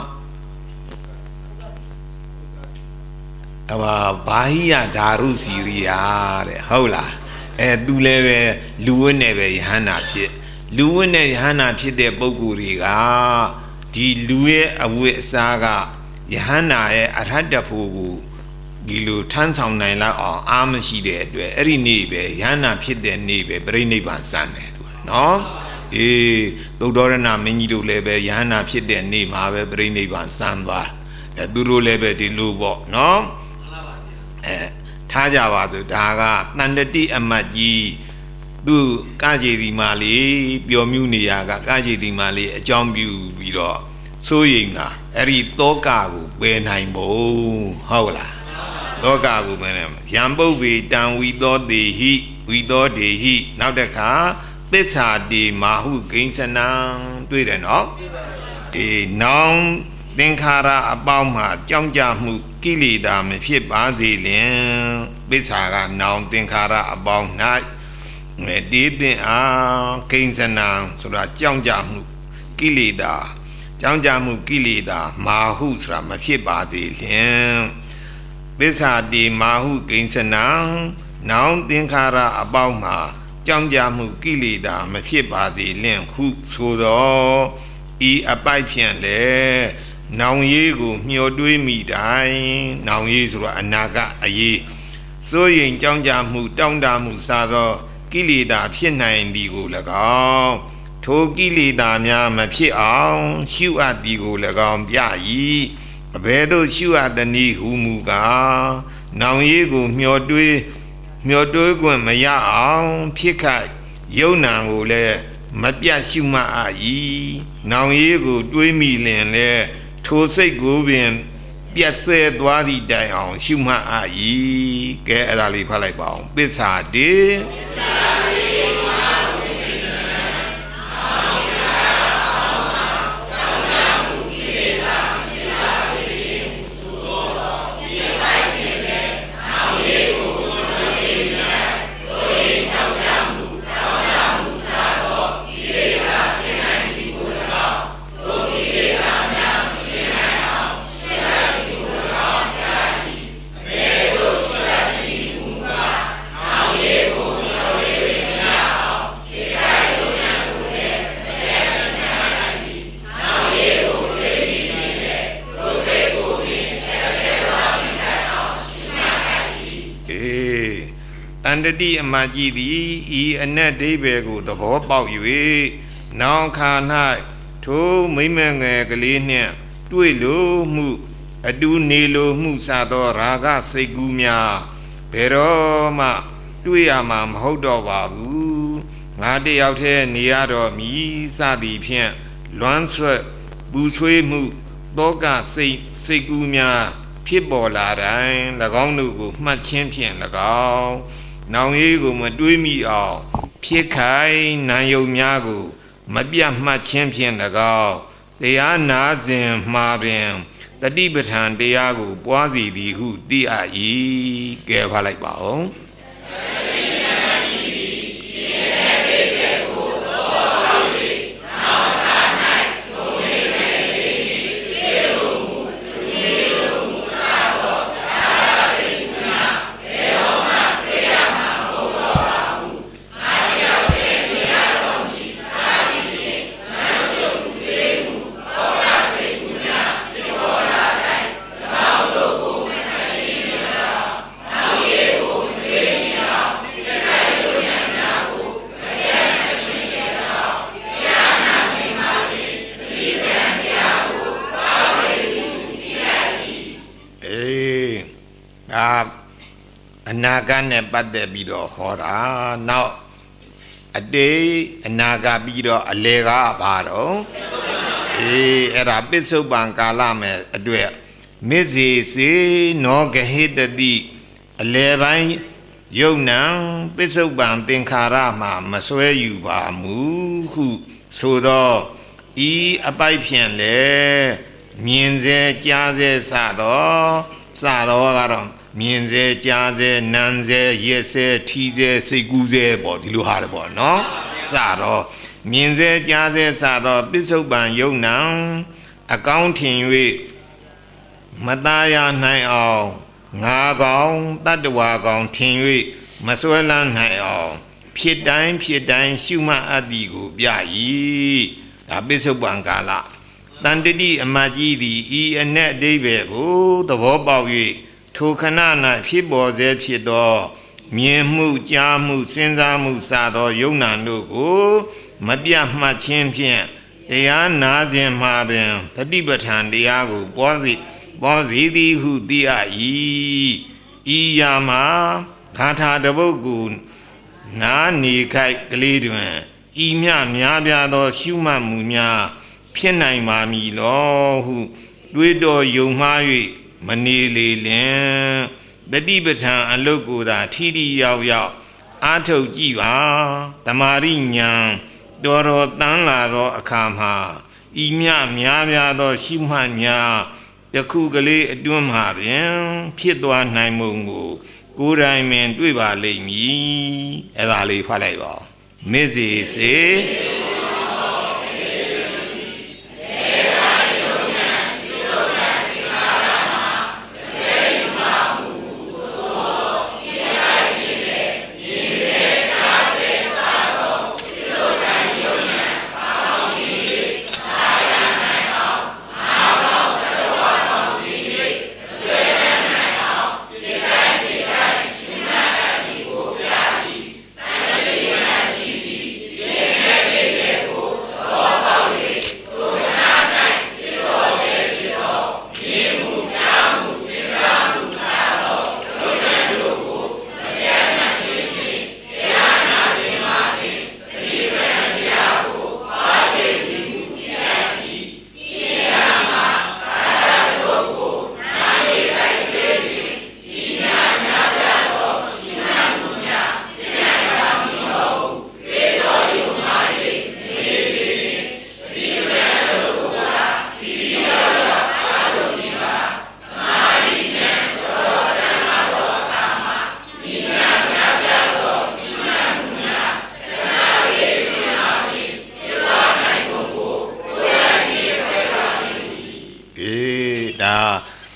အဘာဘာဟိယဓာရုစီရိယာတဲ့ဟုတ်လားအဲသူလည်းပဲလူဝတ်နဲ့ပဲယဟန္တာဖြစ်လူဝတ်နဲ့ယဟန္တာဖြစ်တဲ့ပုဂ္ဂိုလ်တွေကဒီလူရဲ့အဝတ်အစားကယဟန္တာရဲ့အရဟတဖို့ကိုဒီလိုထမ်းဆောင်နိုင်လောက်အောင်အားမရှိတဲ့အတွက်အဲ့ဒီနေ့ပဲယဟန္တာဖြစ်တဲ့နေ့ပဲပြိဋိဘံစံတယ်သူကနော်အေးသုတ်တော်ရဏမင်းကြီးတို့လည်းပဲယဟန္တာဖြစ်တဲ့နေ့မှာပဲပြိဋိဘံစံသွားအဲသူတို့လည်းပဲဒီလိုပေါ့နော်အဲထားကြပါစို့ဒါကတန်တတိအမတ်ကြီးသူကကြေဒီမာလေးပျော်မြူးနေရကကကြေဒီမာလေးအကြောင်းပြုပြီးတော့စိုးရိမ်တာအဲ့ဒီတောကကိုပယ်နိုင်ဖို့ဟုတ်လားတောကကိုပယ်နိုင်ယံပုပ္ပေတံဝီသောတေဟိဝီသောတေဟိနောက်တစ်ခါပစ္ဆာတိမာဟုကိဉ္စနံတွေ့တယ်နော်အေးနောင်သင်္ခါရအပေါင်းမှာကြောင်းကြမှုကိလေသာမဖြစ်ပါစေလင်ပစ္ဆာကနောင်သင်္ခါရအပေါင်း၌တေးတင်အားကိဉ္စနံဆိုတာကြောင်းကြမှုကိလေသာကြောင်းကြမှုကိလေသာမာဟုဆိုတာမဖြစ်ပါစေလင်ပစ္ဆာတိမာဟုကိဉ္စနံနောင်သင်္ခါရအပေါင်းမှာကြောင်းကြမှုကိလေသာမဖြစ်ပါစေလင်ဟုဆိုတော့ဤအပိုက်ဖြင့်လေနောင်ရေးကိုမျှော်တွေးမိတိုင်းနောင်ရေးဆိုတာအနာကအရေးစိုးရင်ကြောင်းကြမှုတောင်းတမှုစသောကိလေသာဖြစ်နိုင်သည်ကို၎င်းထိုကိလေသာများမဖြစ်အောင်ရှုအပ်သည်ကို၎င်းပြ၏အဘယ်သို့ရှုအပ်သည်နည်းဟုမူကားနောင်ရေးကိုမျှော်တွေးမျှော်တွေးခွင့်မရအောင်ဖြစ်ခတ်ယုံနာကိုလည်းမပြတ်ရှုမှတ်အပ်၏နောင်ရေးကိုတွေးမိလင်လဲထိုစိတ်ကိုပင်ပြတ်ဆဲသွားသည့်တိုင်အောင်ရှုမှတ်အား၏ကဲအဲ့ဒါလေးဖတ်လိုက်ပါအောင်ပစ္စာတိပစ္စာတိဝါဝိသေသနံအောင်ရအောင်မှာတောင်းတမှုကိလေသာပြစ်ပါစေသုသောပြစ်ပိုက်ခြင်းနဲ့အောင်ရေးကိုဘုရား၏များဆိုရင်တောင်းတမှုတောင်းတမှုစားသောကိလေသာပြစ်နိုင်သည်ကို၎င်းသို့ကိလေသာများမပြစ်နိုင်အောင်ရှေ့သည်ကို၎င်းပြာ၏အမေတို့ရှေ့သည်မူကားအောင်ရေးကိုဘုရား၏များအောင်ခေတ္တယုံနာကိုလည်းတရားစင်နိုင်သည်အောင်ရေးကိုပြည့်ပြီးနေတဲ့ဒုစိတ်ကိုပင်ဆက်ဆက်သွားပြီးတဲ့အောင်ရှင်းနိုင်၏အေးတန်တတိအမကြီးသည်ဤအနက်ဒိဗေကိုသဘောပေါက်၍နောင်ခါ၌ထိုမိမ့်မငယ်ကလေးနှင့်တွေ့လို့မှုအတူနေလို့မှုစသောရာဂစိတ်ကူးများဘယ်တော့မှတွေ့ရမှာမဟုတ်တော့ပါဘူးငါတယောက်တည်းနေရတော့မည်စသည်ဖြင့်လွမ်းဆွဲပူဆွေးမှုတောကစိတ်စိတ်ကူးများဖြစ်ပေါ်လာတိုင်း၎င်းတို့ကိုမှတ်ချင်းဖြင့်၎င်းနောင်ရေးကိုမတွေးမိအောင်ဖြစ်ခိုင်နာယုံများကိုမပြတ်မှတ်ချင်းဖြင့်၎င်းတရားနာစဉ်မှာပင်တတိပဋ္ဌာန်တရားကိုပွားစီသည်ဟုသိအပ်၏ကဲဖတ်လိုက်ပါဦးအနာဂတ်နဲ့ပတ်သက်ပြီးတော့ဟောတာနောက်အတေးအနာဂတ်ပြီးတော့အလေကပါတော့အေးအဲ့ဒါပစ္စုပန်ကာလမဲ့အတွက်မစ္စေစေနောဂဟိတတိအလေပိုင်းယုံနံပစ္စုပန်သင်္ခါရမှာမစွဲယူပါမူဟုဆိုတော့ဤအပိုက်ဖြင့်လေမြင်စေကြားစေစတော့စတော့ကတော့မြင်စေကြားစေနမ်းစေရက်စေထီစေစိတ်ကူးစေပေါ့ဒီလိုဟာလေပေါ့နော်စတော့မြင်စေကြားစေစတော့ပစ္စုပန်ယုံနံအကောင်းထင်၍မသားရနိုင်အောင်ငါကောင်တတ္တဝါကောင်ထင်၍မစွဲလန်းနိုင်အောင်ဖြစ်တိုင်းဖြစ်တိုင်းရှုမှတ်အပ်သည်ကိုပြ၏ဒါပစ္စုပန်ကာလတန်တတိအမကြီးသည်ဤအနက်အဓိပ္ပာယ်ကိုသဘောပေါက်၍ထိုခဏ၌ဖြစ်ပေါ်စေဖြစ်သောမြင်မှုကြားမှုစဉ်းစားမှုစသောယုံနာတို့ကိုမပြတ်မှတ်ခြင်းဖြင့်တရားနာစဉ်မှာပင်တတိပဋ္ဌာန်တရားကိုပွားစီပွားစီသည်ဟုသိအပ်၏ဤယာမှာဂါထာတပုဒ်ကိုနာနေခိုက်ကလေးတွင်ဤမြများပြားသောရှုမှတ်မှုများဖြစ်နိုင်ပါမည်လောဟုတွေးတော်ယုံမှား၍မနေလေလင်တတိပဋ္ဌာန်အလုတ်ကိုသာထီထီရောက်ရောက်အာထုတ်ကြည့်ပါတမာရိညာတော်တော်တန်းလာသောအခါမှာဤမြများပြားသောရှုမှတ်များတခုကလေးအတွင်းမှာပင်ဖြစ်သွားနိုင်မှုကိုကိုယ်တိုင်ပင်တွေ့ပါလိမ့်မည်အဲ့ဒါလေးဖတ်လိုက်ပါမစ္စေစေ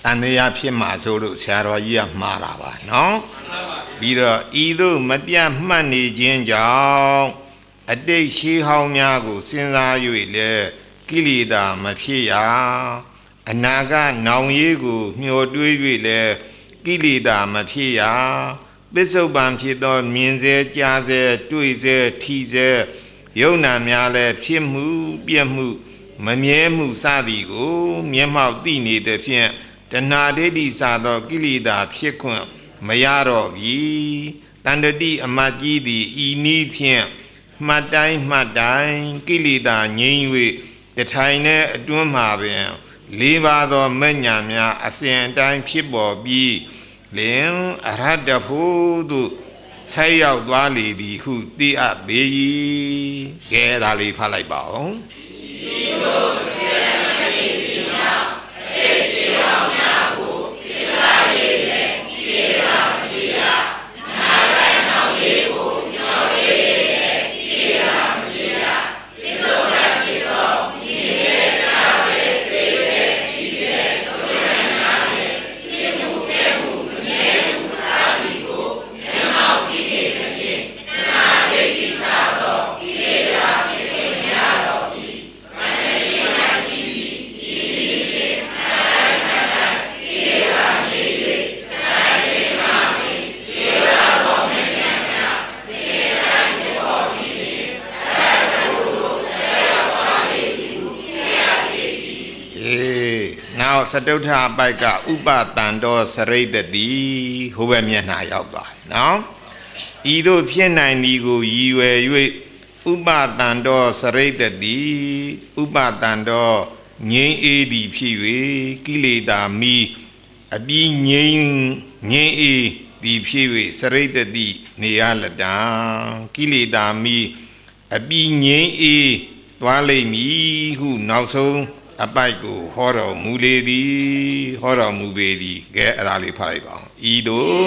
န်တရားဖြစ်မှာဆိုလို့ဆရာတော်ကြီးကမှားတာပါနော်ပြီးတော့ဤသို့မပြတ်မှတ်နေခြင်းကြောင့်အတိတ်ရှိဟောင်းများကိုစဉ်းစား၍လည်းကိလေသာမဖြစ်ရအနာဂတ်နောင်ရေးကိုမျှော်တွေး၍လည်းကိလေသာမဖြစ်ရပစ္စုပန်ဖြစ်သောမြင်စေကြားစေတွေ့စေထီစေယုံနာများလည်းဖြစ်မှုပြည့်မှုမမြဲမှုစသည်ကိုမျက်မှောက်သိနေတဲ့ဖြင့်တဏှာဒိဋ္ဌိစသောကိလေသာဖြစ်ခွင့်မရတော့ပြီတန်တတိအမတ်ကြီးသည်ဤနည်းဖြင့်မှတ်တိုင်းမှတ်တိုင်းကိလေသာငြိမ်း၍တထိုင်နဲ့အတွင်းမှာပင်လေးပါးသောမဉ္ဇဏ်များအစဉ်အတိုင်းဖြစ်ပေါ်ပြီးလင်အရဟတဖို့သို့ဆက်ရောက်သွားလေသည်ဟုသိအပ်ပေ၏ကဲဒါလေးဖတ်လိုက်ပါဦးဒီလိုပြန်နေသည်များအေရှိအောင်များကိုစိတ်လာရည်နဲ့ပြေတာပြေတာနာလိုက်နောက်လေးကိုညော်ရည်နဲ့ပြေတာပြေတာဒီလိုပဲဒီတော့ဒီရဲ့တာစေပြေတဲ့ဒီရဲ့တို့ရနာနဲ့ဒီမှုကဲမှုမမြဲမှုစားပြီးကိုမျက်မှောက်ကြည့်နေတဲ့ဖြင့်နာဒိဋ္ဌိစားတော့ဒီရဲ့တာပြေတဲ့များတော့ဒီမန္တလေးမှာကြည့်ပြီးဒီဒီနာလိုက်နာလိုက်ပြေတာပြေတဲ့နာဒိဋ္ဌိမှာပြေတာတော့မင်းများစေတိုင်းပေါ်ပြီးအဲဒါကိုဆက်ရောက်ပါလိမ့်မယ်ဒီရပြီအေးနောက်စတုထအပိုက်ကဥပတန်တော်စရိတ်တိဟိုဘက်မျက်နှာရောက်သွားတယ်နော်ဤသို့ဖြစ်နိုင်သည်ကိုရည်ရွယ်၍ဥပတန်တော်စရိတ်တိဥပတန်တော်ငြိမ်းအေးသည်ဖြစ်၍ကိလေသာမိအပြီးငြိမ်းငြိမ်းအေးသည်ဖြစ်၍စရိတ်တိနေရလတံကိလေသာမိအပြီးငြိမ်းအေးသွားလိမ့်မည်ဟုနောက်ဆုံးအပိုက်ကိုဟောတော်မူလေသည်ဟောတော်မူပေသည်ကဲအဲ့ဒါလေးဖတ်လိုက်ပါဦးဤသို့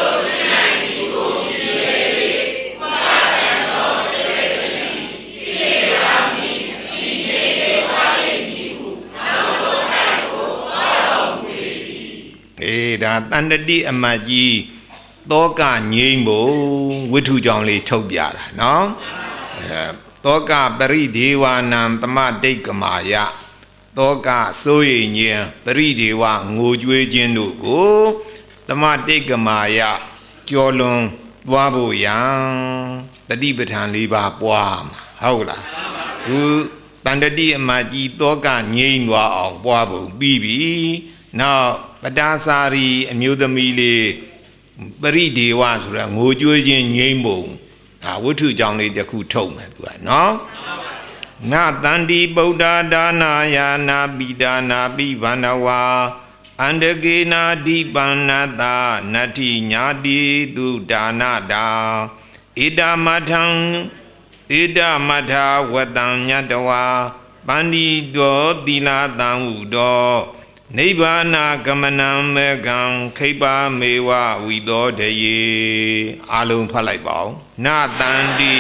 အေးဒါတန်တတိအမတ်ကြီးသောကငြိမ်းဖို့ဝိထုကြောင့်လေးထုတ်ပြတာနော်အဲသောကပရိဒေဝနံသမဒိဋ္ဌကမာယသောကစိုးရိမ်ခြင်းပရိဒေဝငိုကြွေးခြင်းတို့ကိုသမဒိဋ္ဌကမာယကျော်လွန်သွားဖို့ရန်တတိပဋ္ဌာန်၄ပါးပွားမှာဟုတ်လားသူတန်တတိအမတ်ကြီးသောကငြိမ်းသွားအောင်ပွားဖို့ပြီးပြီနောက်ပတာစာရီအမျိုးသမီးလေးပရိဒေဝဆိုရငိုကြွေးခြင်းငြိမ်းပုံဒါဝိထုကြောင့်လေးတစ်ခုထုတ်မယ်သူကနော်နာတန္တိဗုဒ္ဓဒါနာယာနာပိဒါနာပိဗန္နဝါအန္တကေနာဓိပန္နတာနတ္ထိညာတိတုဒါနတာဣဒမထံဣဒမထဝတံညတဝါပန္တိတောသီလတံဟုတောနိဗ္ဗာနဂမနံမေကံခိပ္ပမေဝဝိသောတယေအလုံးဖတ်လိုက်ပါဦးနာတန္တိ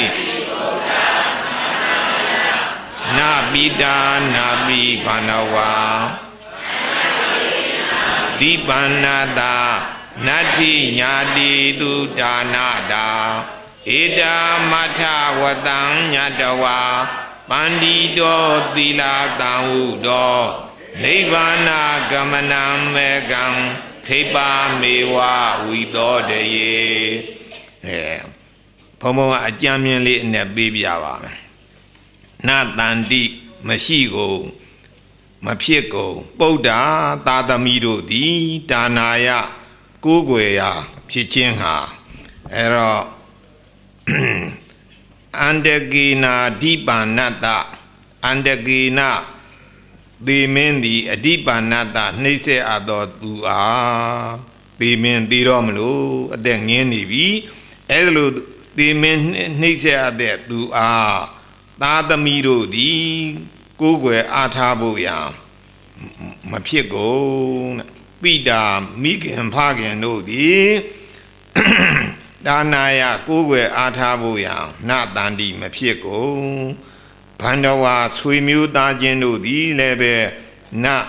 နာပိတာနာပိဘာနဝါဒီပန္နတာနတ္ထိညာတိတုဒါနတာဣဒမထဝတံညတဝါပန္တိတောသီလတံဟုတောနိဗ္ဗာနဂမနံမေကံခိပ္ပမေဝဝိသောတယေအဲဘုံဘုံကအကြံမြင်လေးအနဲ့ပေးပြပါမယ်နာတန္တိမရှိကိုမဖြစ်ကုန်ပုဒ္ဓသာသမီတို့သည်ဒါနာယကိုးကွယ်ရာဖြစ်ခြင်းဟာအဲ့တော့အန္တကေနာဓိပန္နတအန္တကေနာသေမင်းသည်အဓိပန္နတနှိမ့်ဆက်အပ်သောသူအားသေမင်းသေတော့မလို့အသက်ငင်းနေပြီအဲ့လိုသေမင်းနှိမ့်ဆက်အပ်တဲ့သူအားသာသမီတို့သည်ကိုးကွယ်အားထားဖို့ရန်မဖြစ်ကုန်ပိတာမိခင်ဖခင်တို့သည်ဒါနာယကိုးကွယ်အားထားဖို့ရန်နတန္တိမဖြစ်ကုန်ဘန္ဒဝါဆွေမျိုးသားချင်းတို့သည်လည်းပဲန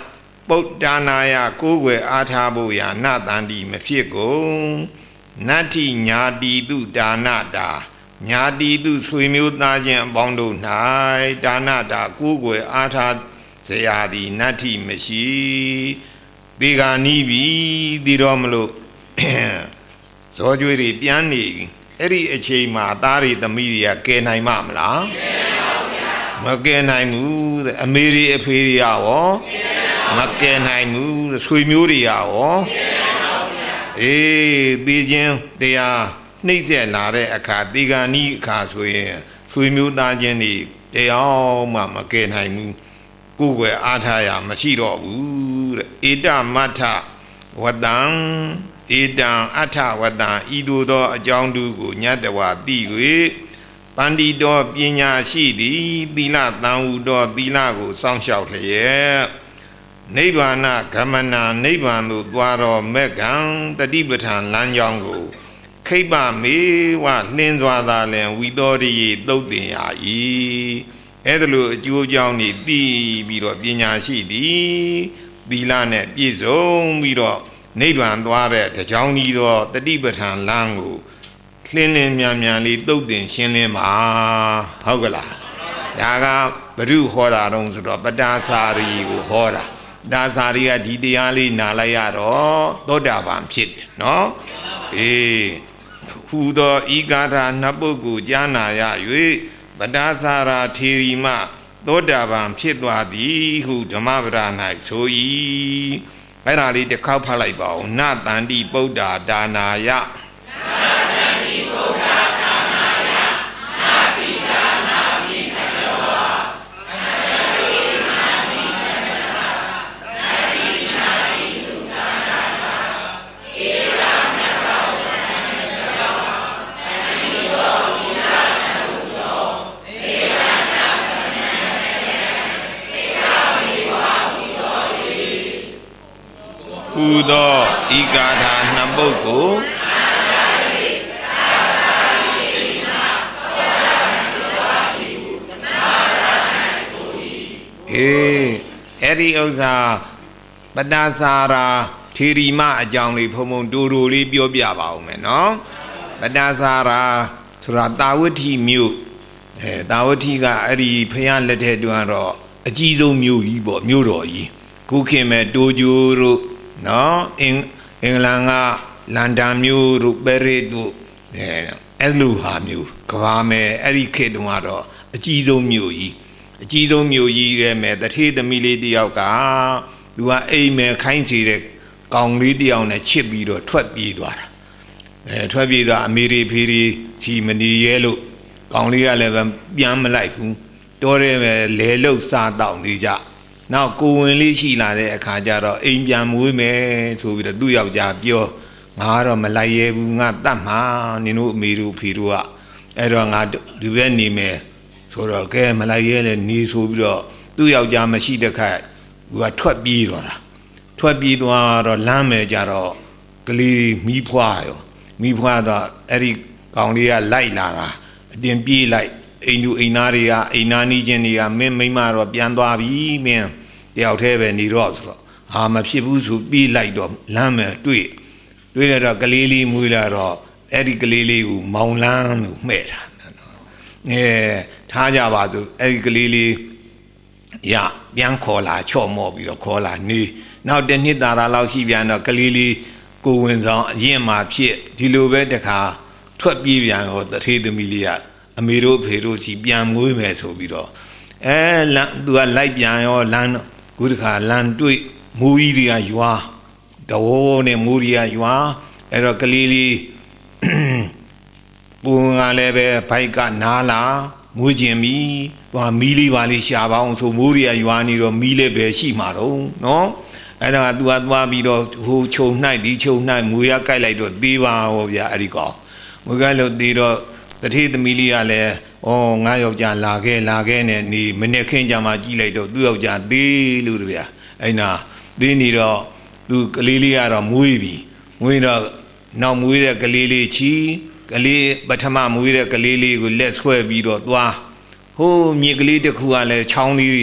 ပုဒ္ဒါနာယကိုးကွယ်အားထားဖို့ရာနတန္တိမဖြစ်ကုန်နတ္ထိညာတိတုဒါနတာညာတိတုဆွေမျိုးသားချင်းအပေါင်းတို့၌ဒါနတာကိုးကွယ်အားထားစရာသည်နတ္ထိမရှိဒီကနီးပြီဒီတော့မလို့ဇောကျွေးတွေပြန်နေပြီအဲ့ဒီအချိန်မှာသားတွေသမီးတွေကကယ်နိုင်မှာမလားမကယ်နိုင်ဘူးတဲ့အမေတွေအဖေတွေရောမကယ်နိုင်ဘူးဆွေမျိုးတွေရောအေးပြီးချင်းတရားနှိမ့်ဆက်လာတဲ့အခါဒီကနီးအခါဆိုရင်ဆွေမျိုးသားချင်းတွေတရားမှမကယ်နိုင်ဘူးကိုယ်ွယ်အားထားရမရှိတော့ဘူးတဲ့ဣဒမထဝတံဣဒံအထဝတံဤသို့သောအကြောင်းတို့ကိုညတဝသိ၍ပန္တိတောပညာရှိသည်သီလတန်ဟုသောသီလကိုစောင့်ရှောက်လျက်နိဗ္ဗာန်ဂမနာနိဗ္ဗာန်သို့သွားတော်မက်ကံတတိပဋ္ဌာန်လမ်းကြောင်းကိုခိပ္ပမေဝနှင်းစွာသာလင်ဝိသောရိယေသုတ်တင်ရ၏အဲ့ဒါလိုအကျိုးအကြောင်းတွေသိပြီးတော့ပညာရှိသည်သီလနဲ့ပြည့်စုံပြီးတော့နိဗ္ဗာန်သွားတဲ့တကြောင်ကြီးတော့တတိပဋ္ဌာန်လမ်းကိုလင်းလင်းမြန်မြန်လေးသုတ်တင်ရှင်းလင်းပါဟုတ်ကလားဒါကဘုရုဟောတာတော့ဆိုတော့ပတာစာရီကိုဟောတာဒါစာရီကဒီတရားလေးနာလိုက်ရတော့သောတာပန်ဖြစ်တယ်နော်အေးဟူသောဤကာထာနှစ်ပုဂ္ဂိုလ်ကြားနာရ၍ပတာစာရာထေရီမသောတာပန်ဖြစ်သွားသည်ဟုဓမ္မပဒ၌ဆို၏အဲ့ဒါလေးတစ်ခေါက်ဖတ်လိုက်ပါဦးနတန္တိပုဒ္ဒါဒါနာယနတန္တိပုဒ္ဒါဒါနာယနာတိဒါနာမိခယောအနတတိနာတိကတ္တနာတိနာတိသုဒါနာတာဧရမသောဝတံမေတ္တောတဏိတောဝိနာတဟုတောဧရဏကနံတေဧကမိဝဝိသောတိဟူသောဤကာထာနှစ်ပုဂ္ဂိုလ်အေးအဲ့ဒီဥစ္စာပတာစာရာထေရီမအကြောင်းလေးဖုံဖုံတူတူလေးပြောပြပါဦးမယ်နော်ပတာစာရာဆိုတာတာဝတိမြို့အဲတာဝတိကအဲ့ဒီဖယားလက်ထက်တွင်တော့အကြီးဆုံးမြို့ကြီးပေါ့မြို့တော်ကြီးခုခင်မဲ့တိုဂျိုတို့နော်အင်အင်္ဂလန်ကလန်ဒန်မြို့တို့ပဲရစ်တို့အဲအဲ့လိုဟာမျိုးကဘာမဲ့အဲ့ဒီခေတ်တုန်းကတော့အကြီးဆုံးမြို့ကြီးအကြီးဆုံးမြို့ကြီးရဲ့မဲ့တထေးသမီးလေးတယောက်ကသူကအိမ်မဲ့ခိုင်းစီတဲ့ကောင်လေးတယောက်နဲ့ချစ်ပြီးတော့ထွက်ပြေးသွားတာအဲထွက်ပြေးသွားအမေရိဖေရီချီမနေရဲလို့ကောင်လေးကလည်းပြန်မလိုက်ဘူးတောထဲပဲလဲလုတ်စားတောက်နေကြနောက်ကိုဝင်လေးရှိလာတဲ့အခါကျတော့အိမ်ပြန်မွေးမယ်ဆိုပြီးတော့သူ့ယောက်ျားပြောငါတော့မလိုက်ရဲဘူးငါတတ်မှာနင်တို့အမေတို့ဖေတို့ကအဲ့တော့ငါဒီဘက်နေမယ်ဆိုတော့ကဲမလိုက်ရဲလဲနေဆိုပြီးတော့သူ့ယောက်ျားမရှိတဲ့ခါသူကထွက်ပြေးသွားတာထွက်ပြေးသွားတော့လမ်းမယ်ကြတော့ကလေးမီးဖွားရောမီးဖွားတော့အဲ့ဒီကောင်လေးကလိုက်လာတာအတင်ပြေးလိုက်အိမ်သူအိမ်သားတွေကအိမ်သားနီးချင်းတွေကမင်းမိမတော့ပြန်သွားပြီမင်းတယောက်တည်းပဲနေတော့ဆိုတော့ဟာမဖြစ်ဘူးဆိုပြေးလိုက်တော့လမ်းမယ်တွေ့တွေ့ရတော့ကလေးလေးမွေးလာတော့အဲ့ဒီကလေးလေးကိုမောင်လန်းလို့မှဲ့တာအဲထားကြပါစို့အဲ့ဒီကလေးလေးရပြန်ခေါ်လာချော့မော့ပြီးတော့ခေါ်လာနေနောက်တစ်နှစ်သာသာလောက်ရှိပြန်တော့ကလေးလေးကိုဝင်ဆောင်အရင်မှဖြစ်ဒီလိုပဲတခါထွက်ပြေးပြန်ရောတထေးသမီးလေးကအမေတို့ဖေတို့စီပြန်မွေးမယ်ဆိုပြီးတော့အဲလမ်းသူကလိုက်ပြန်ရောလမ်းခုတခါလမ်းတွေ့မိုးကြီးတွေကရွာတဝိုးနဲ့မိုးကြီးကရွာအဲ့တော့ကလေးလေးပုံကလည်းပဲဘိုက်ကနားလာမွေးကျင်ပြီဟိုမီးလေးပါလေးရှာပါအောင်ဆိုမိုးကြီးကရွာနေတော့မီးလည်းပဲရှိမှာတော့နော်အဲ့ဒါကသူကသွားပြီးတော့ဟိုခြုံနှိုက်ဒီခြုံနှိုက်မွေးရကြိုက်လိုက်တော့သေးပါဟောဗျာအဲ့ဒီကောင်မွေးကြလို့သေးတော့တထေးသမီးလေးကလည်းဩငါယောက်ျားလာခဲ့လာခဲ့နဲ့နေမနေ့ခင်းကြမှာကြည့်လိုက်တော့သူ့ယောက်ျားသေးလို့ဗျာအဲ့နာသေးနေတော့သူကလေးလေးကတော့မွေးပြီမွေးတော့နောက်မွေးတဲ့ကလေးလေးချီကလေးပထမမွေးတဲ့ကလေးလေးကိုလက်ဆွဲပြီးတော့သွားဟိုးမြေကလေးတစ်ခုကလည်းချောင်းလေး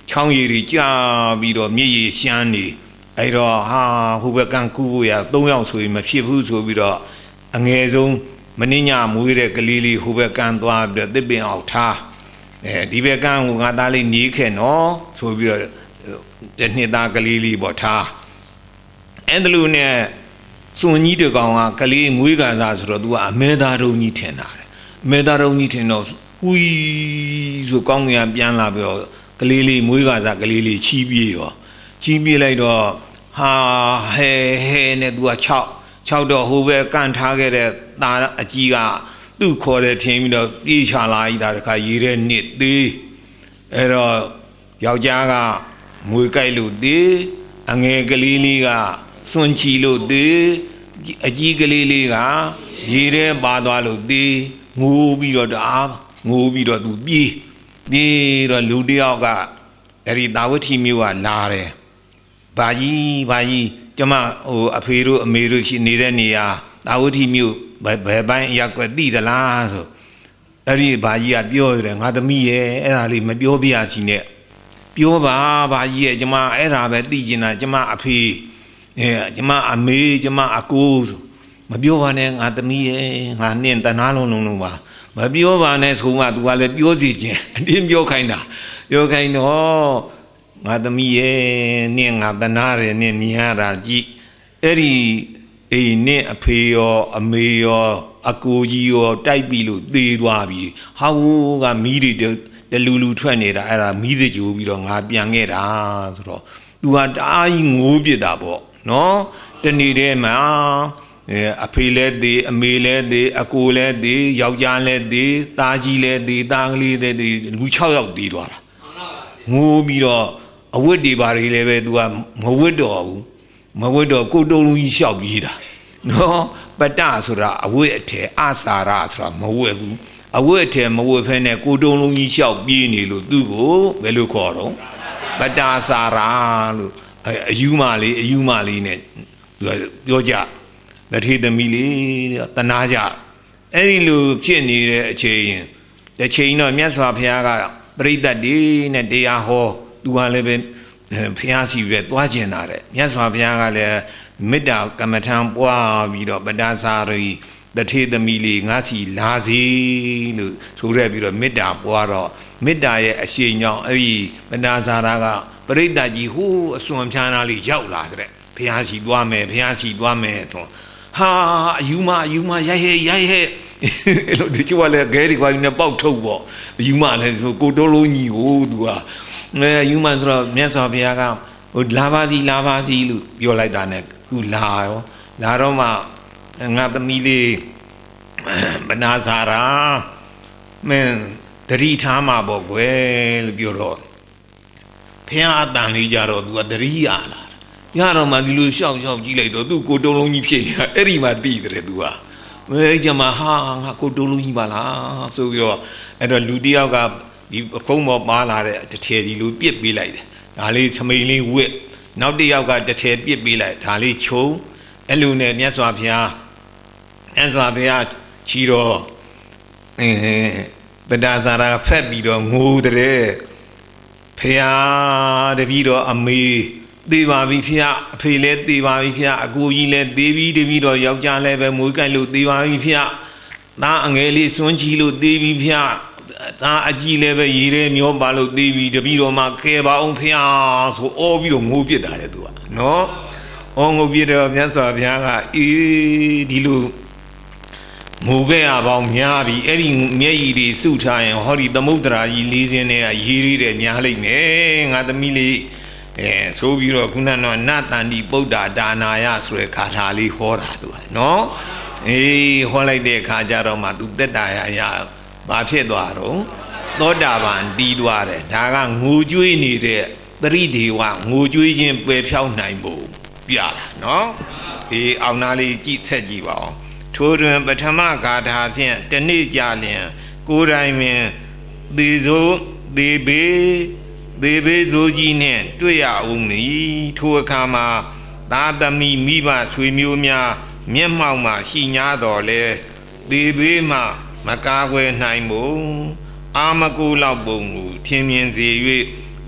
ချောင်းရည်ကြီးကြာပြီးတော့မြေကြီးရှမ်းနေအဲ့တော့ဟာဟိုဘက်ကန်ကူရသုံးယောက်ဆိုရင်မဖြစ်ဘူးဆိုပြီးတော့အငယ်ဆုံးမင်းညမွေးတဲ့ကလေးလေးဟိုဘက်ကန်သွားပြီးတော့တစ်ပင်အောင်ထားအဲဒီဘက်ကန်ကိုငါသားလေးနေခဲ့နော်ဆိုပြီးတော့တနှစ်သားကလေးလေးပေါ့ထားအဲ့ဒါလို့နဲ့စွန်ကြီးတကောင်ကကလေးမွေးကန်သားဆိုတော့ तू ကအမဲသားတုံးကြီးထင်တာတယ်အမဲသားတုံးကြီးထင်တော့ဟူးဆိုကောင်းကင်ပြန်လာပြီးတော့ကလေးလေးမွေးကန်သားကလေးလေးချီးပြေးရောချီးပြေးလိုက်တော့ဟာဟဲဟဲနဲ့ तू က၆၆တော့ဟိုဘက်ကန်ထားခဲ့တဲ့သားအကြီးကသူ့ခေါ်တယ်ထင်ပြီးတော့ပြေးချလာလိုက်တာတခါရေးတဲ့နှစ်သေးအဲ့တော့ယောက်ျားကမွေကြိုက်လို့သေးအငယ်ကလေးလေးကစွန့်ချီလို့သေးအကြီးကလေးလေးကရေထဲပါသွားလို့သေးငိုးပြီးတော့တအားငိုးပြီးတော့သူပြေးပြေးတော့လူတယောက်ကအဲ့ဒီတာဝတိမျိုးကလာတယ်ဘာကြီးဘာကြီးကျမဟိုအဖေတို့အမေတို့ရှိနေတဲ့နေရာတာဝတိမျိုးဘယ်ပိုင်းအရက်ွက်သိသလားဆိုအဲ့ဒီဘာကြီးကပြောတယ်ငါသမီးရဲ့အဲ့ဒါလေးမပြောပြရစီနဲ့ပြောပါဘာကြီးရဲ့ကျမအဲ့ဒါပဲသိကျင်တာကျမအဖေအဲကျမအမေကျမအကိုဆိုမပြောပါနဲ့ငါသမီးရဲ့ငါနင့်တနာလုံးလုံးလုံးပါမပြောပါနဲ့ဆိုမှ तू ကလည်းပြောစီခြင်းအတင်းပြောခိုင်းတာပြောခိုင်းတော့ငါသမီးရဲ့နင့်ငါတနာတယ်နင့်မြင်ရတာကြည့်အဲ့ဒီအေးနင့်အဖေရောအမေရောအကိုကြီးရောတိုက်ပြီလို့သေသွားပြီဟာဝကမီးတွေတလူလူထွက်နေတာအဲ့ဒါမီးတွေကြိုးပြီးတော့ငါပြန်ခဲ့တာဆိုတော့ तू ဟာတအားကြီးငိုးပြစ်တာပေါ့နော်တနေ့တည်းမှာအဲအဖေလည်းသေးအမေလည်းသေးအကိုလည်းသေးယောက်ျားလည်းသေးသားကြီးလည်းသေးသားကလေးလည်းသေးလူ၆ယောက်သေးသွားတာငိုးပြီးတော့အဝတ်တွေပါတွေလည်းပဲ तू ကမဝတ်တော့ဘူးမဝတ်တော့ကိုတုံးလုံးကြီးလျှောက်ပြေးတာနော်ပတ္တဆိုတာအဝတ်အထည်အစာရဆိုတာမဝတ်ဘူးအဝတ်အထည်မဝတ်ဖဲနဲ့ကိုတုံးလုံးကြီးလျှောက်ပြေးနေလို့သူ့ကိုဘယ်လိုခေါ်တော့ပတ္တစာရလို့အယူမလေးအယူမလေးနဲ့သူပြောကြတထေသမီးလေးတနာကြအဲ့ဒီလိုဖြစ်နေတဲ့အချိန်တစ်ချိန်တော့မြတ်စွာဘုရားကပရိသတ်တွေနဲ့တရားဟောသူကလည်းပဲဘုရားစီပဲသွားကျင်တာတဲ့မြတ်စွာဘုရားကလည်းမေတ္တာကမ္မထံပွားပြီးတော့ပတ္တစာရီတထေသမီးလေးငါစီလာစီလို့ဆိုရပြီးတော့မေတ္တာပွားတော့မေတ္တာရဲ့အရှိန်ကြောင့်အဲ့ဒီပတ္တစာရကပရိသတ်ကြီးဟိုးအစွန်ဖြားနာလေးရောက်လာတဲ့ဘုရားစီသွားမယ်ဘုရားစီသွားမယ်ဆိုဟာအယူမအယူမရိုက်ဟဲ့ရိုက်ဟဲ့အဲ့လိုဒီချိုကလည်းဂဲဒီကွာနဲ့ပေါက်ထုတ်ပေါ့အယူမလည်းဆိုကိုတိုးလုံးကြီးကိုသူကအဲအယူမဆိုတော့မြတ်စွာဘုရားကဟိုလာပါစီလာပါစီလို့ပြောလိုက်တာနဲ့သူလာရောလာတော့မှငါသမီးလေးမနာစာရာမင်းတတိထားမှာပေါ့ကွယ်လို့ပြောတော့ဖះအတန်လေးကြတော့ तू ကတတိရလာရတော့မှဒီလိုရှောက်ရှောက်ကြည့်လိုက်တော့ तू ကိုတုံးလုံးကြီးဖြစ်နေတာအဲ့ဒီမှာတီးတယ် तू ကမဲကြမှာဟာငါကိုတုံးလုံးကြီးပါလားဆိုပြီးတော့အဲ့တော့လူတယောက်ကဒီအခုံးပေါ်ပါလာတဲ့တထည်ဒီလိုပြစ်ပေးလိုက်တယ်ဒါလေးသမိန်လေးဝစ်နောက်တစ်ယောက်ကတထည်ပြစ်ပေးလိုက်ဒါလေးခြုံအဲ့လိုနဲ့မြတ်စွာဘုရားမြတ်စွာဘုရားချီတော့အင်းပတ္တစာရဖက်ပြီးတော့ငိုတဲ့ဖះတပည့်တော်အမေသေးပါပြီဖះအဖေလည်းသေးပါပြီဖះအကိုကြီးလည်းသေးပြီတပည့်တော်ယောက်ျားလည်းပဲမွေးကြိုက်လို့သေးပါပြီဖះသားအငယ်လေးစွန့်ချီလို့သေးပြီဖះသားအကြီးလည်းပဲရေထဲမျောပါလို့သေးပြီတပည့်တော်မှကဲပါအောင်ဖះဆိုအော်ပြီးတော့ငိုးပြစ်တာလေသူကနော်အော်ငိုးပြစ်တော့မြတ်စွာဘုရားကအေးဒီလိုငိုခဲ့ရပေါင်းများပြီအဲ့ဒီမျက်ရည်တွေစုထားရင်ဟောဒီသမုဒ္ဒရာကြီးလေးစင်းတွေကရေးရည်တယ်များလိမ့်မယ်ငါသမီးလေးအဲဆိုပြီးတော့ခုနကတော့နတန္တိပုဒ္ဒါဒါနာယဆိုတဲ့ခါထာလေးဟောတာသူကနော်အေးဟောလိုက်တဲ့ခါကျတော့မှသူတက်တာရရဘာဖြစ်သွားတော့သောတာပန်တီးသွားတယ်ဒါကငိုကြွေးနေတဲ့သရိဒေဝငိုကြွေးခြင်းပယ်ဖြောင်းနိုင်ဖို့ပြတာနော်အေးအောင်နာလေးကြည့်ဆက်ကြည့်ပါဦးထိုတွင်ပထမဂါထာဖြင့်တနေ့ကြာလျင်ကိုယ်တိုင်ပင်သေဆိုသေဘေးသေဘေးဆိုကြီးနှင့်တွေ့ရအောင်မည်ထိုအခါမှာသာသမီမိဘဆွေမျိုးများမျက်မှောက်မှရှိ냐တော်လဲသေဘေးမှမကားကွယ်နိုင်ဘူးအာမကူလောက်ပုံကိုထင်မြင်စေ၍တ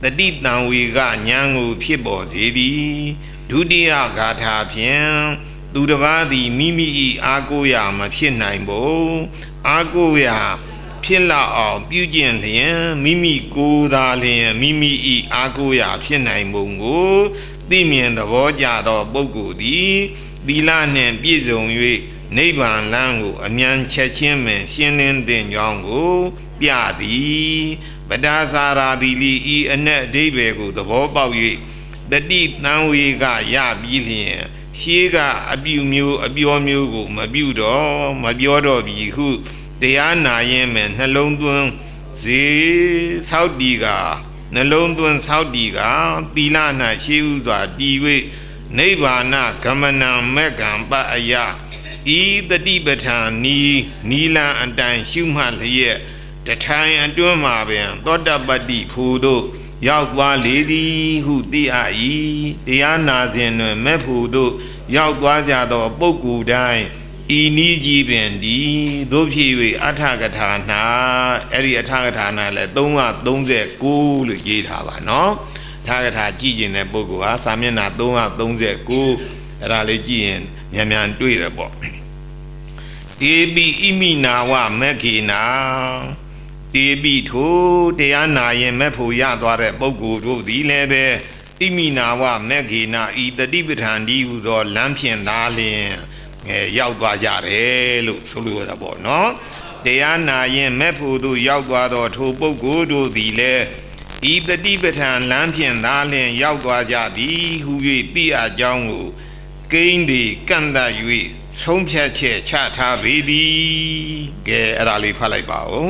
တိတံဝေကဉာဏ်ကိုဖြစ်ပေါ်စေသည်ဒုတိယဂါထာဖြင့်သူတစ်ပါးသည်မိမိ၏အာကိုရာမဖြစ်နိုင်ဘူးအာကိုရာဖြစ်လောက်အောင်ပြုကျင့်လျင်မိမိကိုယ်သာလျင်မိမိ၏အာကိုရာဖြစ်နိုင်မှုကိုသိမြင်သဘောကျသောပုဂ္ဂိုလ်သည်သီလနှင့်ပြည့်စုံ၍နိဗ္ဗာန်လမ်းကိုအမြန်ချက်ချင်းပင်ရှင်းလင်းသင့်ကြောင်းကိုပြသည်ပဒါစာရာတိလိဤအနက်အဓိပ္ပာယ်ကိုသဘောပေါက်၍တတိတံဝေကရပြီးလျင်ရှေးကအပြုမျိုးအပြောမျိုးကိုမပြုတော့မပြောတော့ပြီဟုတရားနာရင်မဲ့နှလုံးသွင်းစေသောက်တီကနှလုံးသွင်းသောက်တီကသီလ၌ရှေးဥစွာတည်၍နိဗ္ဗာန်ဂမနံမက္ကံပအယဤတတိပဋ္ဌာန်နီနီလံအတိုင်ရှုမှတ်လျက်တထိုင်အတွင်းမှာပင်သောတပတ္တိဖူတို့ရောက်သွားလေသည်ဟုသိအပ်၏တရားနာစဉ်တွင်မဲ့ဖူတို့ရောက်သွားကြသောပုဂ္ဂိုလ်တိုင်းဤနီးကြီးပင်ဒီတို့ဖြစ်၍အထကထာနာအဲ့ဒီအထကထာနာလဲသုံးရာသုံးဆယ်ကိုးလို့ရေးထားပါနော်အထကထာကြည့်ကျင်တဲ့ပုဂ္ဂိုလ်ဟာစာမျက်နှာသုံးရာသုံးဆယ်ကိုးအဲ့ဒါလေးကြည့်ရင်မြန်မြန်တွေ့ရပေါ့တေပိဣမိနာဝမက္ခေနာတေပိထိုတရားနာရင်မဲ့ဖို့ရသွားတဲ့ပုဂ္ဂိုလ်တို့သည်လည်းပဲဣမိနာဝမက္ခေနာဤတတိပဋ္ဌာန်ဒီဟူသောလမ်းဖြင့်သာလျင်အဲရောက်သွားကြတယ်လို့ဆိုလိုတာပေါ့နော်တရားနာရင်မဲ့ဖို့တို့ရောက်သွားသောထိုပုဂ္ဂိုလ်တို့သည်လည်းဤတတိပဋ္ဌာန်လမ်းဖြင့်သာလျင်ရောက်သွားကြသည်ဟူ၍သိအပ်ကြောင်းကိုကိန်းဒီကန့်တတ်၍ဆုံးဖြတ်ချက်ချထားပေသည်ကဲအဲ့ဒါလေးဖတ်လိုက်ပါဦး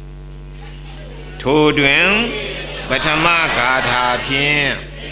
ထိုတွင်ပထမဂါထာဖြင့်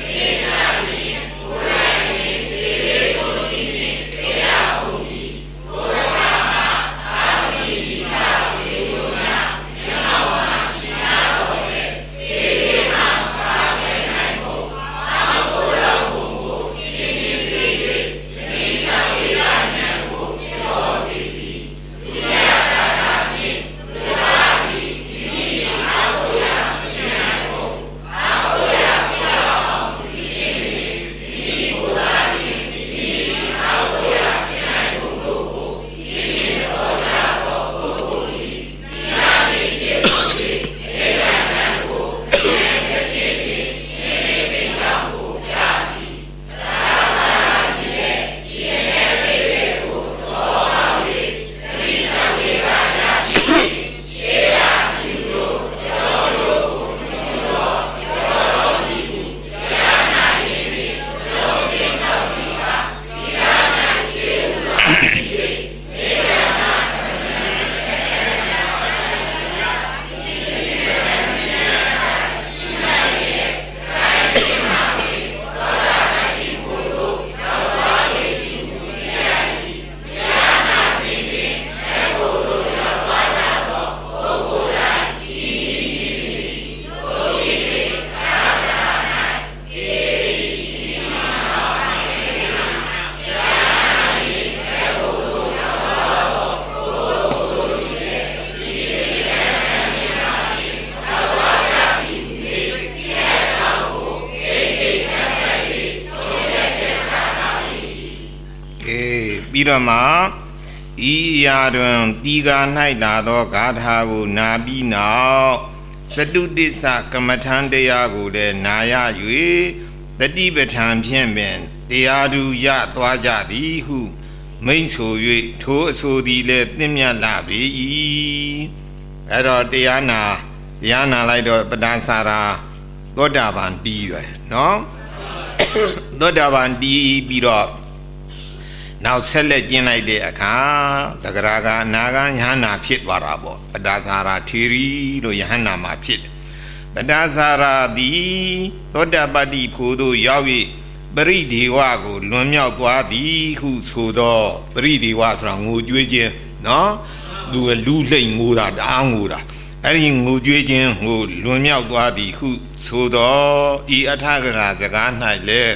ပြီးတော့မှဤအရာတွင်တီကာ၌လာသောဂါထာကိုနာပြီးနောက်စတုတ္တစ္စကမ္မထံတရားကိုလည်းနာရ၍တတိပဋ္ဌာန်ဖြင့်ပင်တရားသူရသွားကြသည်ဟုမိန့်ဆို၍ထိုအဆိုသည်လည်းသင့်မြတ်လာပေ၏အဲ့တော့တရားနာတရားနာလိုက်တော့ပဒါစာရာသောတာပန်တီးတယ်နော်သောတာပန်တီးပြီးတော့နောက်ဆက်လက်ကျင်းလိုက်တဲ့အခါတဂရကအနာဂံယဟန္တာဖြစ်သွားတာပေါ့ပဒါစာရာထေရီလို့ယဟန္တာမှာဖြစ်ပဒါစာရာသည်သောတာပတ္တိဖို့သို့ရောက်၍ပရိဒေဝကိုလွန်မြောက်သွားသည်ဟုဆိုသောပရိဒေဝဆိုတာငိုကြွေးခြင်းနော်လူလူလှိမ့်ငိုတာတအားငိုတာအဲ့ဒီငိုကြွေးခြင်းကိုလွန်မြောက်သွားသည်ဟုဆိုသောဤအထကရာစကား၌လည်း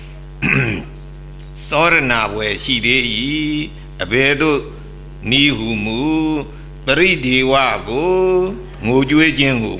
သောရဏဝယ်ရှိသေး၏အဘယ်သို့နီးဟုမူပရိဒေဝကိုငိုကြွေးခြင်းကိုပေါ့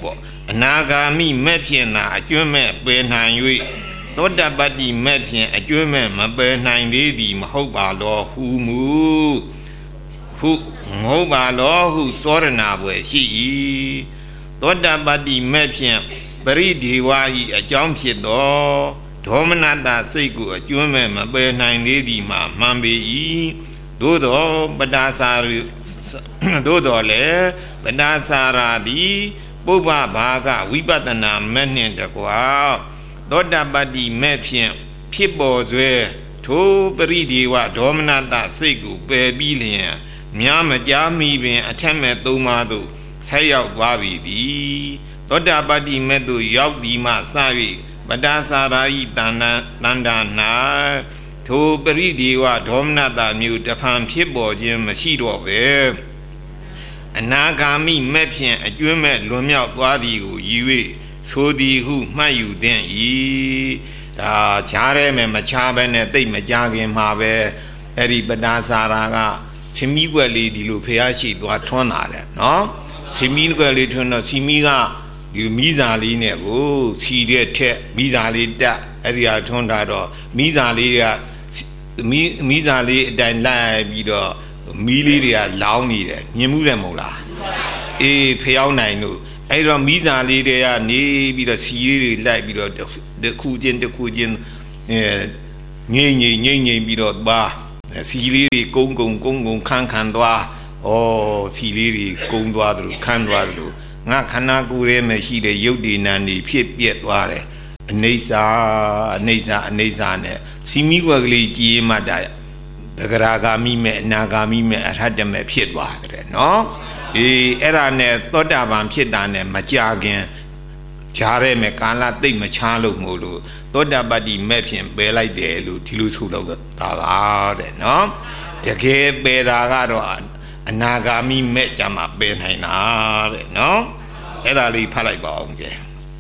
အနာဂါမိမဲ့ဖြင့်သာအကျွမ်းမဲ့ပယ်နိုင်၍သောတပတ္တိမဲ့ဖြင့်အကျွမ်းမဲ့မပယ်နိုင်သေးသည်မဟုတ်ပါလောဟုမူဟုမဟုတ်ပါလောဟုသောရဏဘွယ်ရှိ၏သောတပတ္တိမဲ့ဖြင့်ပရိဒေဝ၏အကြောင်းဖြစ်သောဒေါမနတစိတ်ကိုအကျွမ်းမဲ့မပယ်နိုင်သေးသည်မှာမှန်ပေ၏သို့သောပဒါစာသို့တော်လည်းပဒါစာရာသည်ပုဗ္ဗဘာကဝိပဿနာမဲ့နှင့်တကွာသောတပတ္တိမဲ့ဖြင့်ဖြစ်ပေါ်စွဲထိုပရိဒေဝဒေါမနတစိတ်ကိုပယ်ပြီးလျင်များမကြားမီပင်အထက်မဲ့သုံးပါးသို့ဆက်ရောက်သွားပြီသည်သောတပတ္တိမဲ့သို့ရောက်ဒီမှစ၍ပဒါစာရာဤတဏ္ဍတဏ္ဍနာထိုပရိဒေဝဒေါမနတမျိုးတဖန်ဖြစ်ပေါ်ခြင်းမရှိတော့ပဲအနာဂါမိမဲ့ဖြင့်အကျွမ်းမဲ့လွန်မြောက်သွားသည်ကိုရည်၍ဆိုသည်ဟုမှတ်ယူသင့်၏ဒါချားရဲမယ်မချားပဲနဲ့တိတ်မကြခင်မှာပဲအဲ့ဒီပဒါစာရာကစီမီကွက်လေးဒီလိုဖျားရှိသွားထွန်းလာတယ်နော်စီမီကွက်လေးထွန်းတော့စီမီကဒီမိသားလေးနဲ့ကိုစီတဲ့ထက်မိသားလေးတက်အဲ့ဒီဟာထွန်းတာတော့မိသားလေးကမိမိသားလေးအတိုင်းလိုက်ပြီးတော့မီးလေးတွေကလောင်းနေတယ်မြင်မှုတယ်မဟုတ်လားအေးဖျောင်းနိုင်လို့အဲ့တော့မိသားလေးတွေကနေပြီးတော့စီလေးတွေလိုက်ပြီးတော့တစ်ခုချင်းတစ်ခုချင်းအဲငိမ့်ငိမ့်ငိမ့်ငိမ့်ပြီးတော့ပါစီလေးတွေကုန်းကုန်းကုန်းကုန်းခန်းခန်းသွားဩစီလေးတွေကုန်းသွားသလိုခန်းသွားသလိုငါခန္ဓာကိုယ်ထဲမှာရှိတဲ့ရုပ်တည်နာနေဖြစ်ပြက်သွားတယ်အနိစ္စအနိစ္စအနိစ္စနဲ့စီမီကွက်ကလေးကြည်မှတ်တာတဂရဂါမိမဲ့အနာဂါမိမဲ့အရဟတမဲ့ဖြစ်သွားတယ်နော်အေးအဲ့ဒါနဲ့သောတာပန်ဖြစ်တာနဲ့မကြခင်ကြားရဲမဲ့ကာလတိတ်မချားလို့မို့လို့သောတာပတ္တိမဲ့ဖြင့်ပယ်လိုက်တယ်လို့ဒီလိုဆိုတော့တာပါတဲ့နော်တကယ်ပယ်တာကတော့အနာဂါမိမဲ့ကြမှာပယ်နိုင်တာတဲ့နော်အဲ့ဒါလေးဖတ်လိုက်ပါအောင်ကြည့်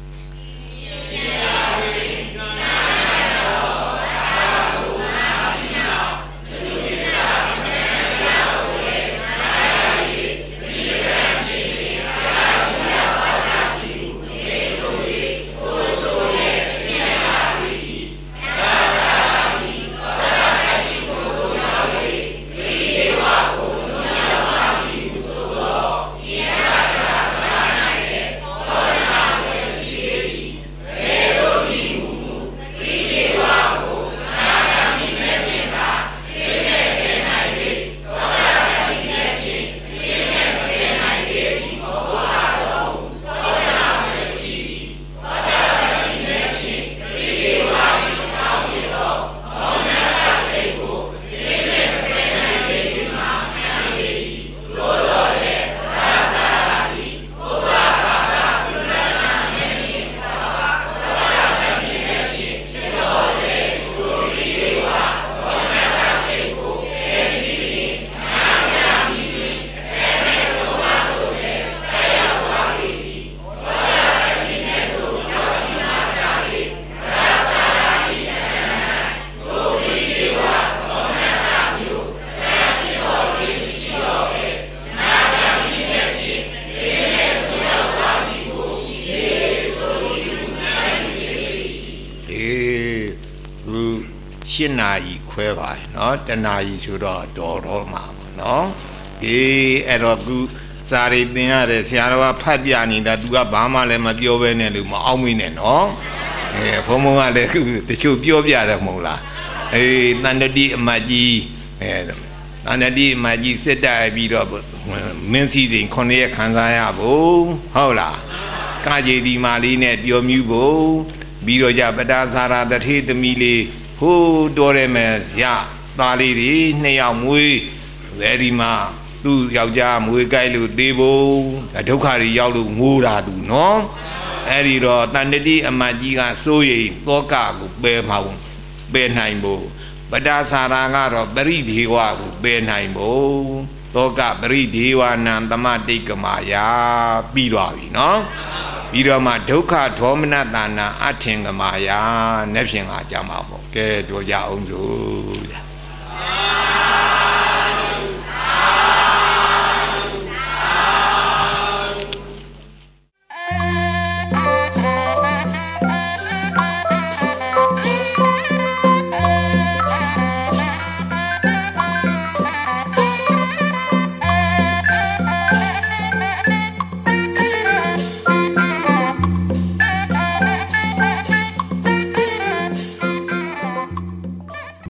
ရှင်းနာကြီးခွဲပါเนาะတနာကြီးဆိုတော့တော်တော်မှာเนาะအေးအဲ့တော့ခုစာရီသင်ရတယ်ဆရာတော်ကဖတ်ပြနေတာ तू ကဘာမှလည်းမပြောဘဲနဲ့လို့မအောင်မင်းနဲ့เนาะအဲဘုံဘုံကလည်းခုတချို့ပြောပြတယ်မဟုတ်လားအေးတန်တတိအမကြီးအဲတန်တတိအမကြီးစစ်တိုက်ပြီးတော့မင်းစီစဉ်ခုနှစ်ရက်ခံစားရဖို့ဟုတ်လားကကြေဒီမာလေးနဲ့ပြောမြူးဖို့ပြီးတော့ကြပဒါစာရာတထေသမီးလေးဟိုးတော်တယ်မယ်ရသားလေးတွေနှစ်ယောက်မွေးအဲဒီမှာသူ့ယောက်ျားမွေးကြိုက်လို့သေဖို့ဒုက္ခတွေရောက်လို့ငိုတာသူနော်အဲ့ဒီတော့တန်တတိအမကြီးကစိုးရိမ်သောကကိုပယ်မှာပယ်နိုင်ဖို့ပဒါစာရာကတော့ပရိဒေဝကိုပယ်နိုင်ဖို့သောကပရိဒေဝနံသမတိကမာယာပြီးသွားပြီနော်ပြီးတော့မှဒုက္ခဒေါမနတနာအထင်ကမာယာနဲ့ဖြင့်ကကြမှာပေါ့ကဲတို့ကြအောင်စို့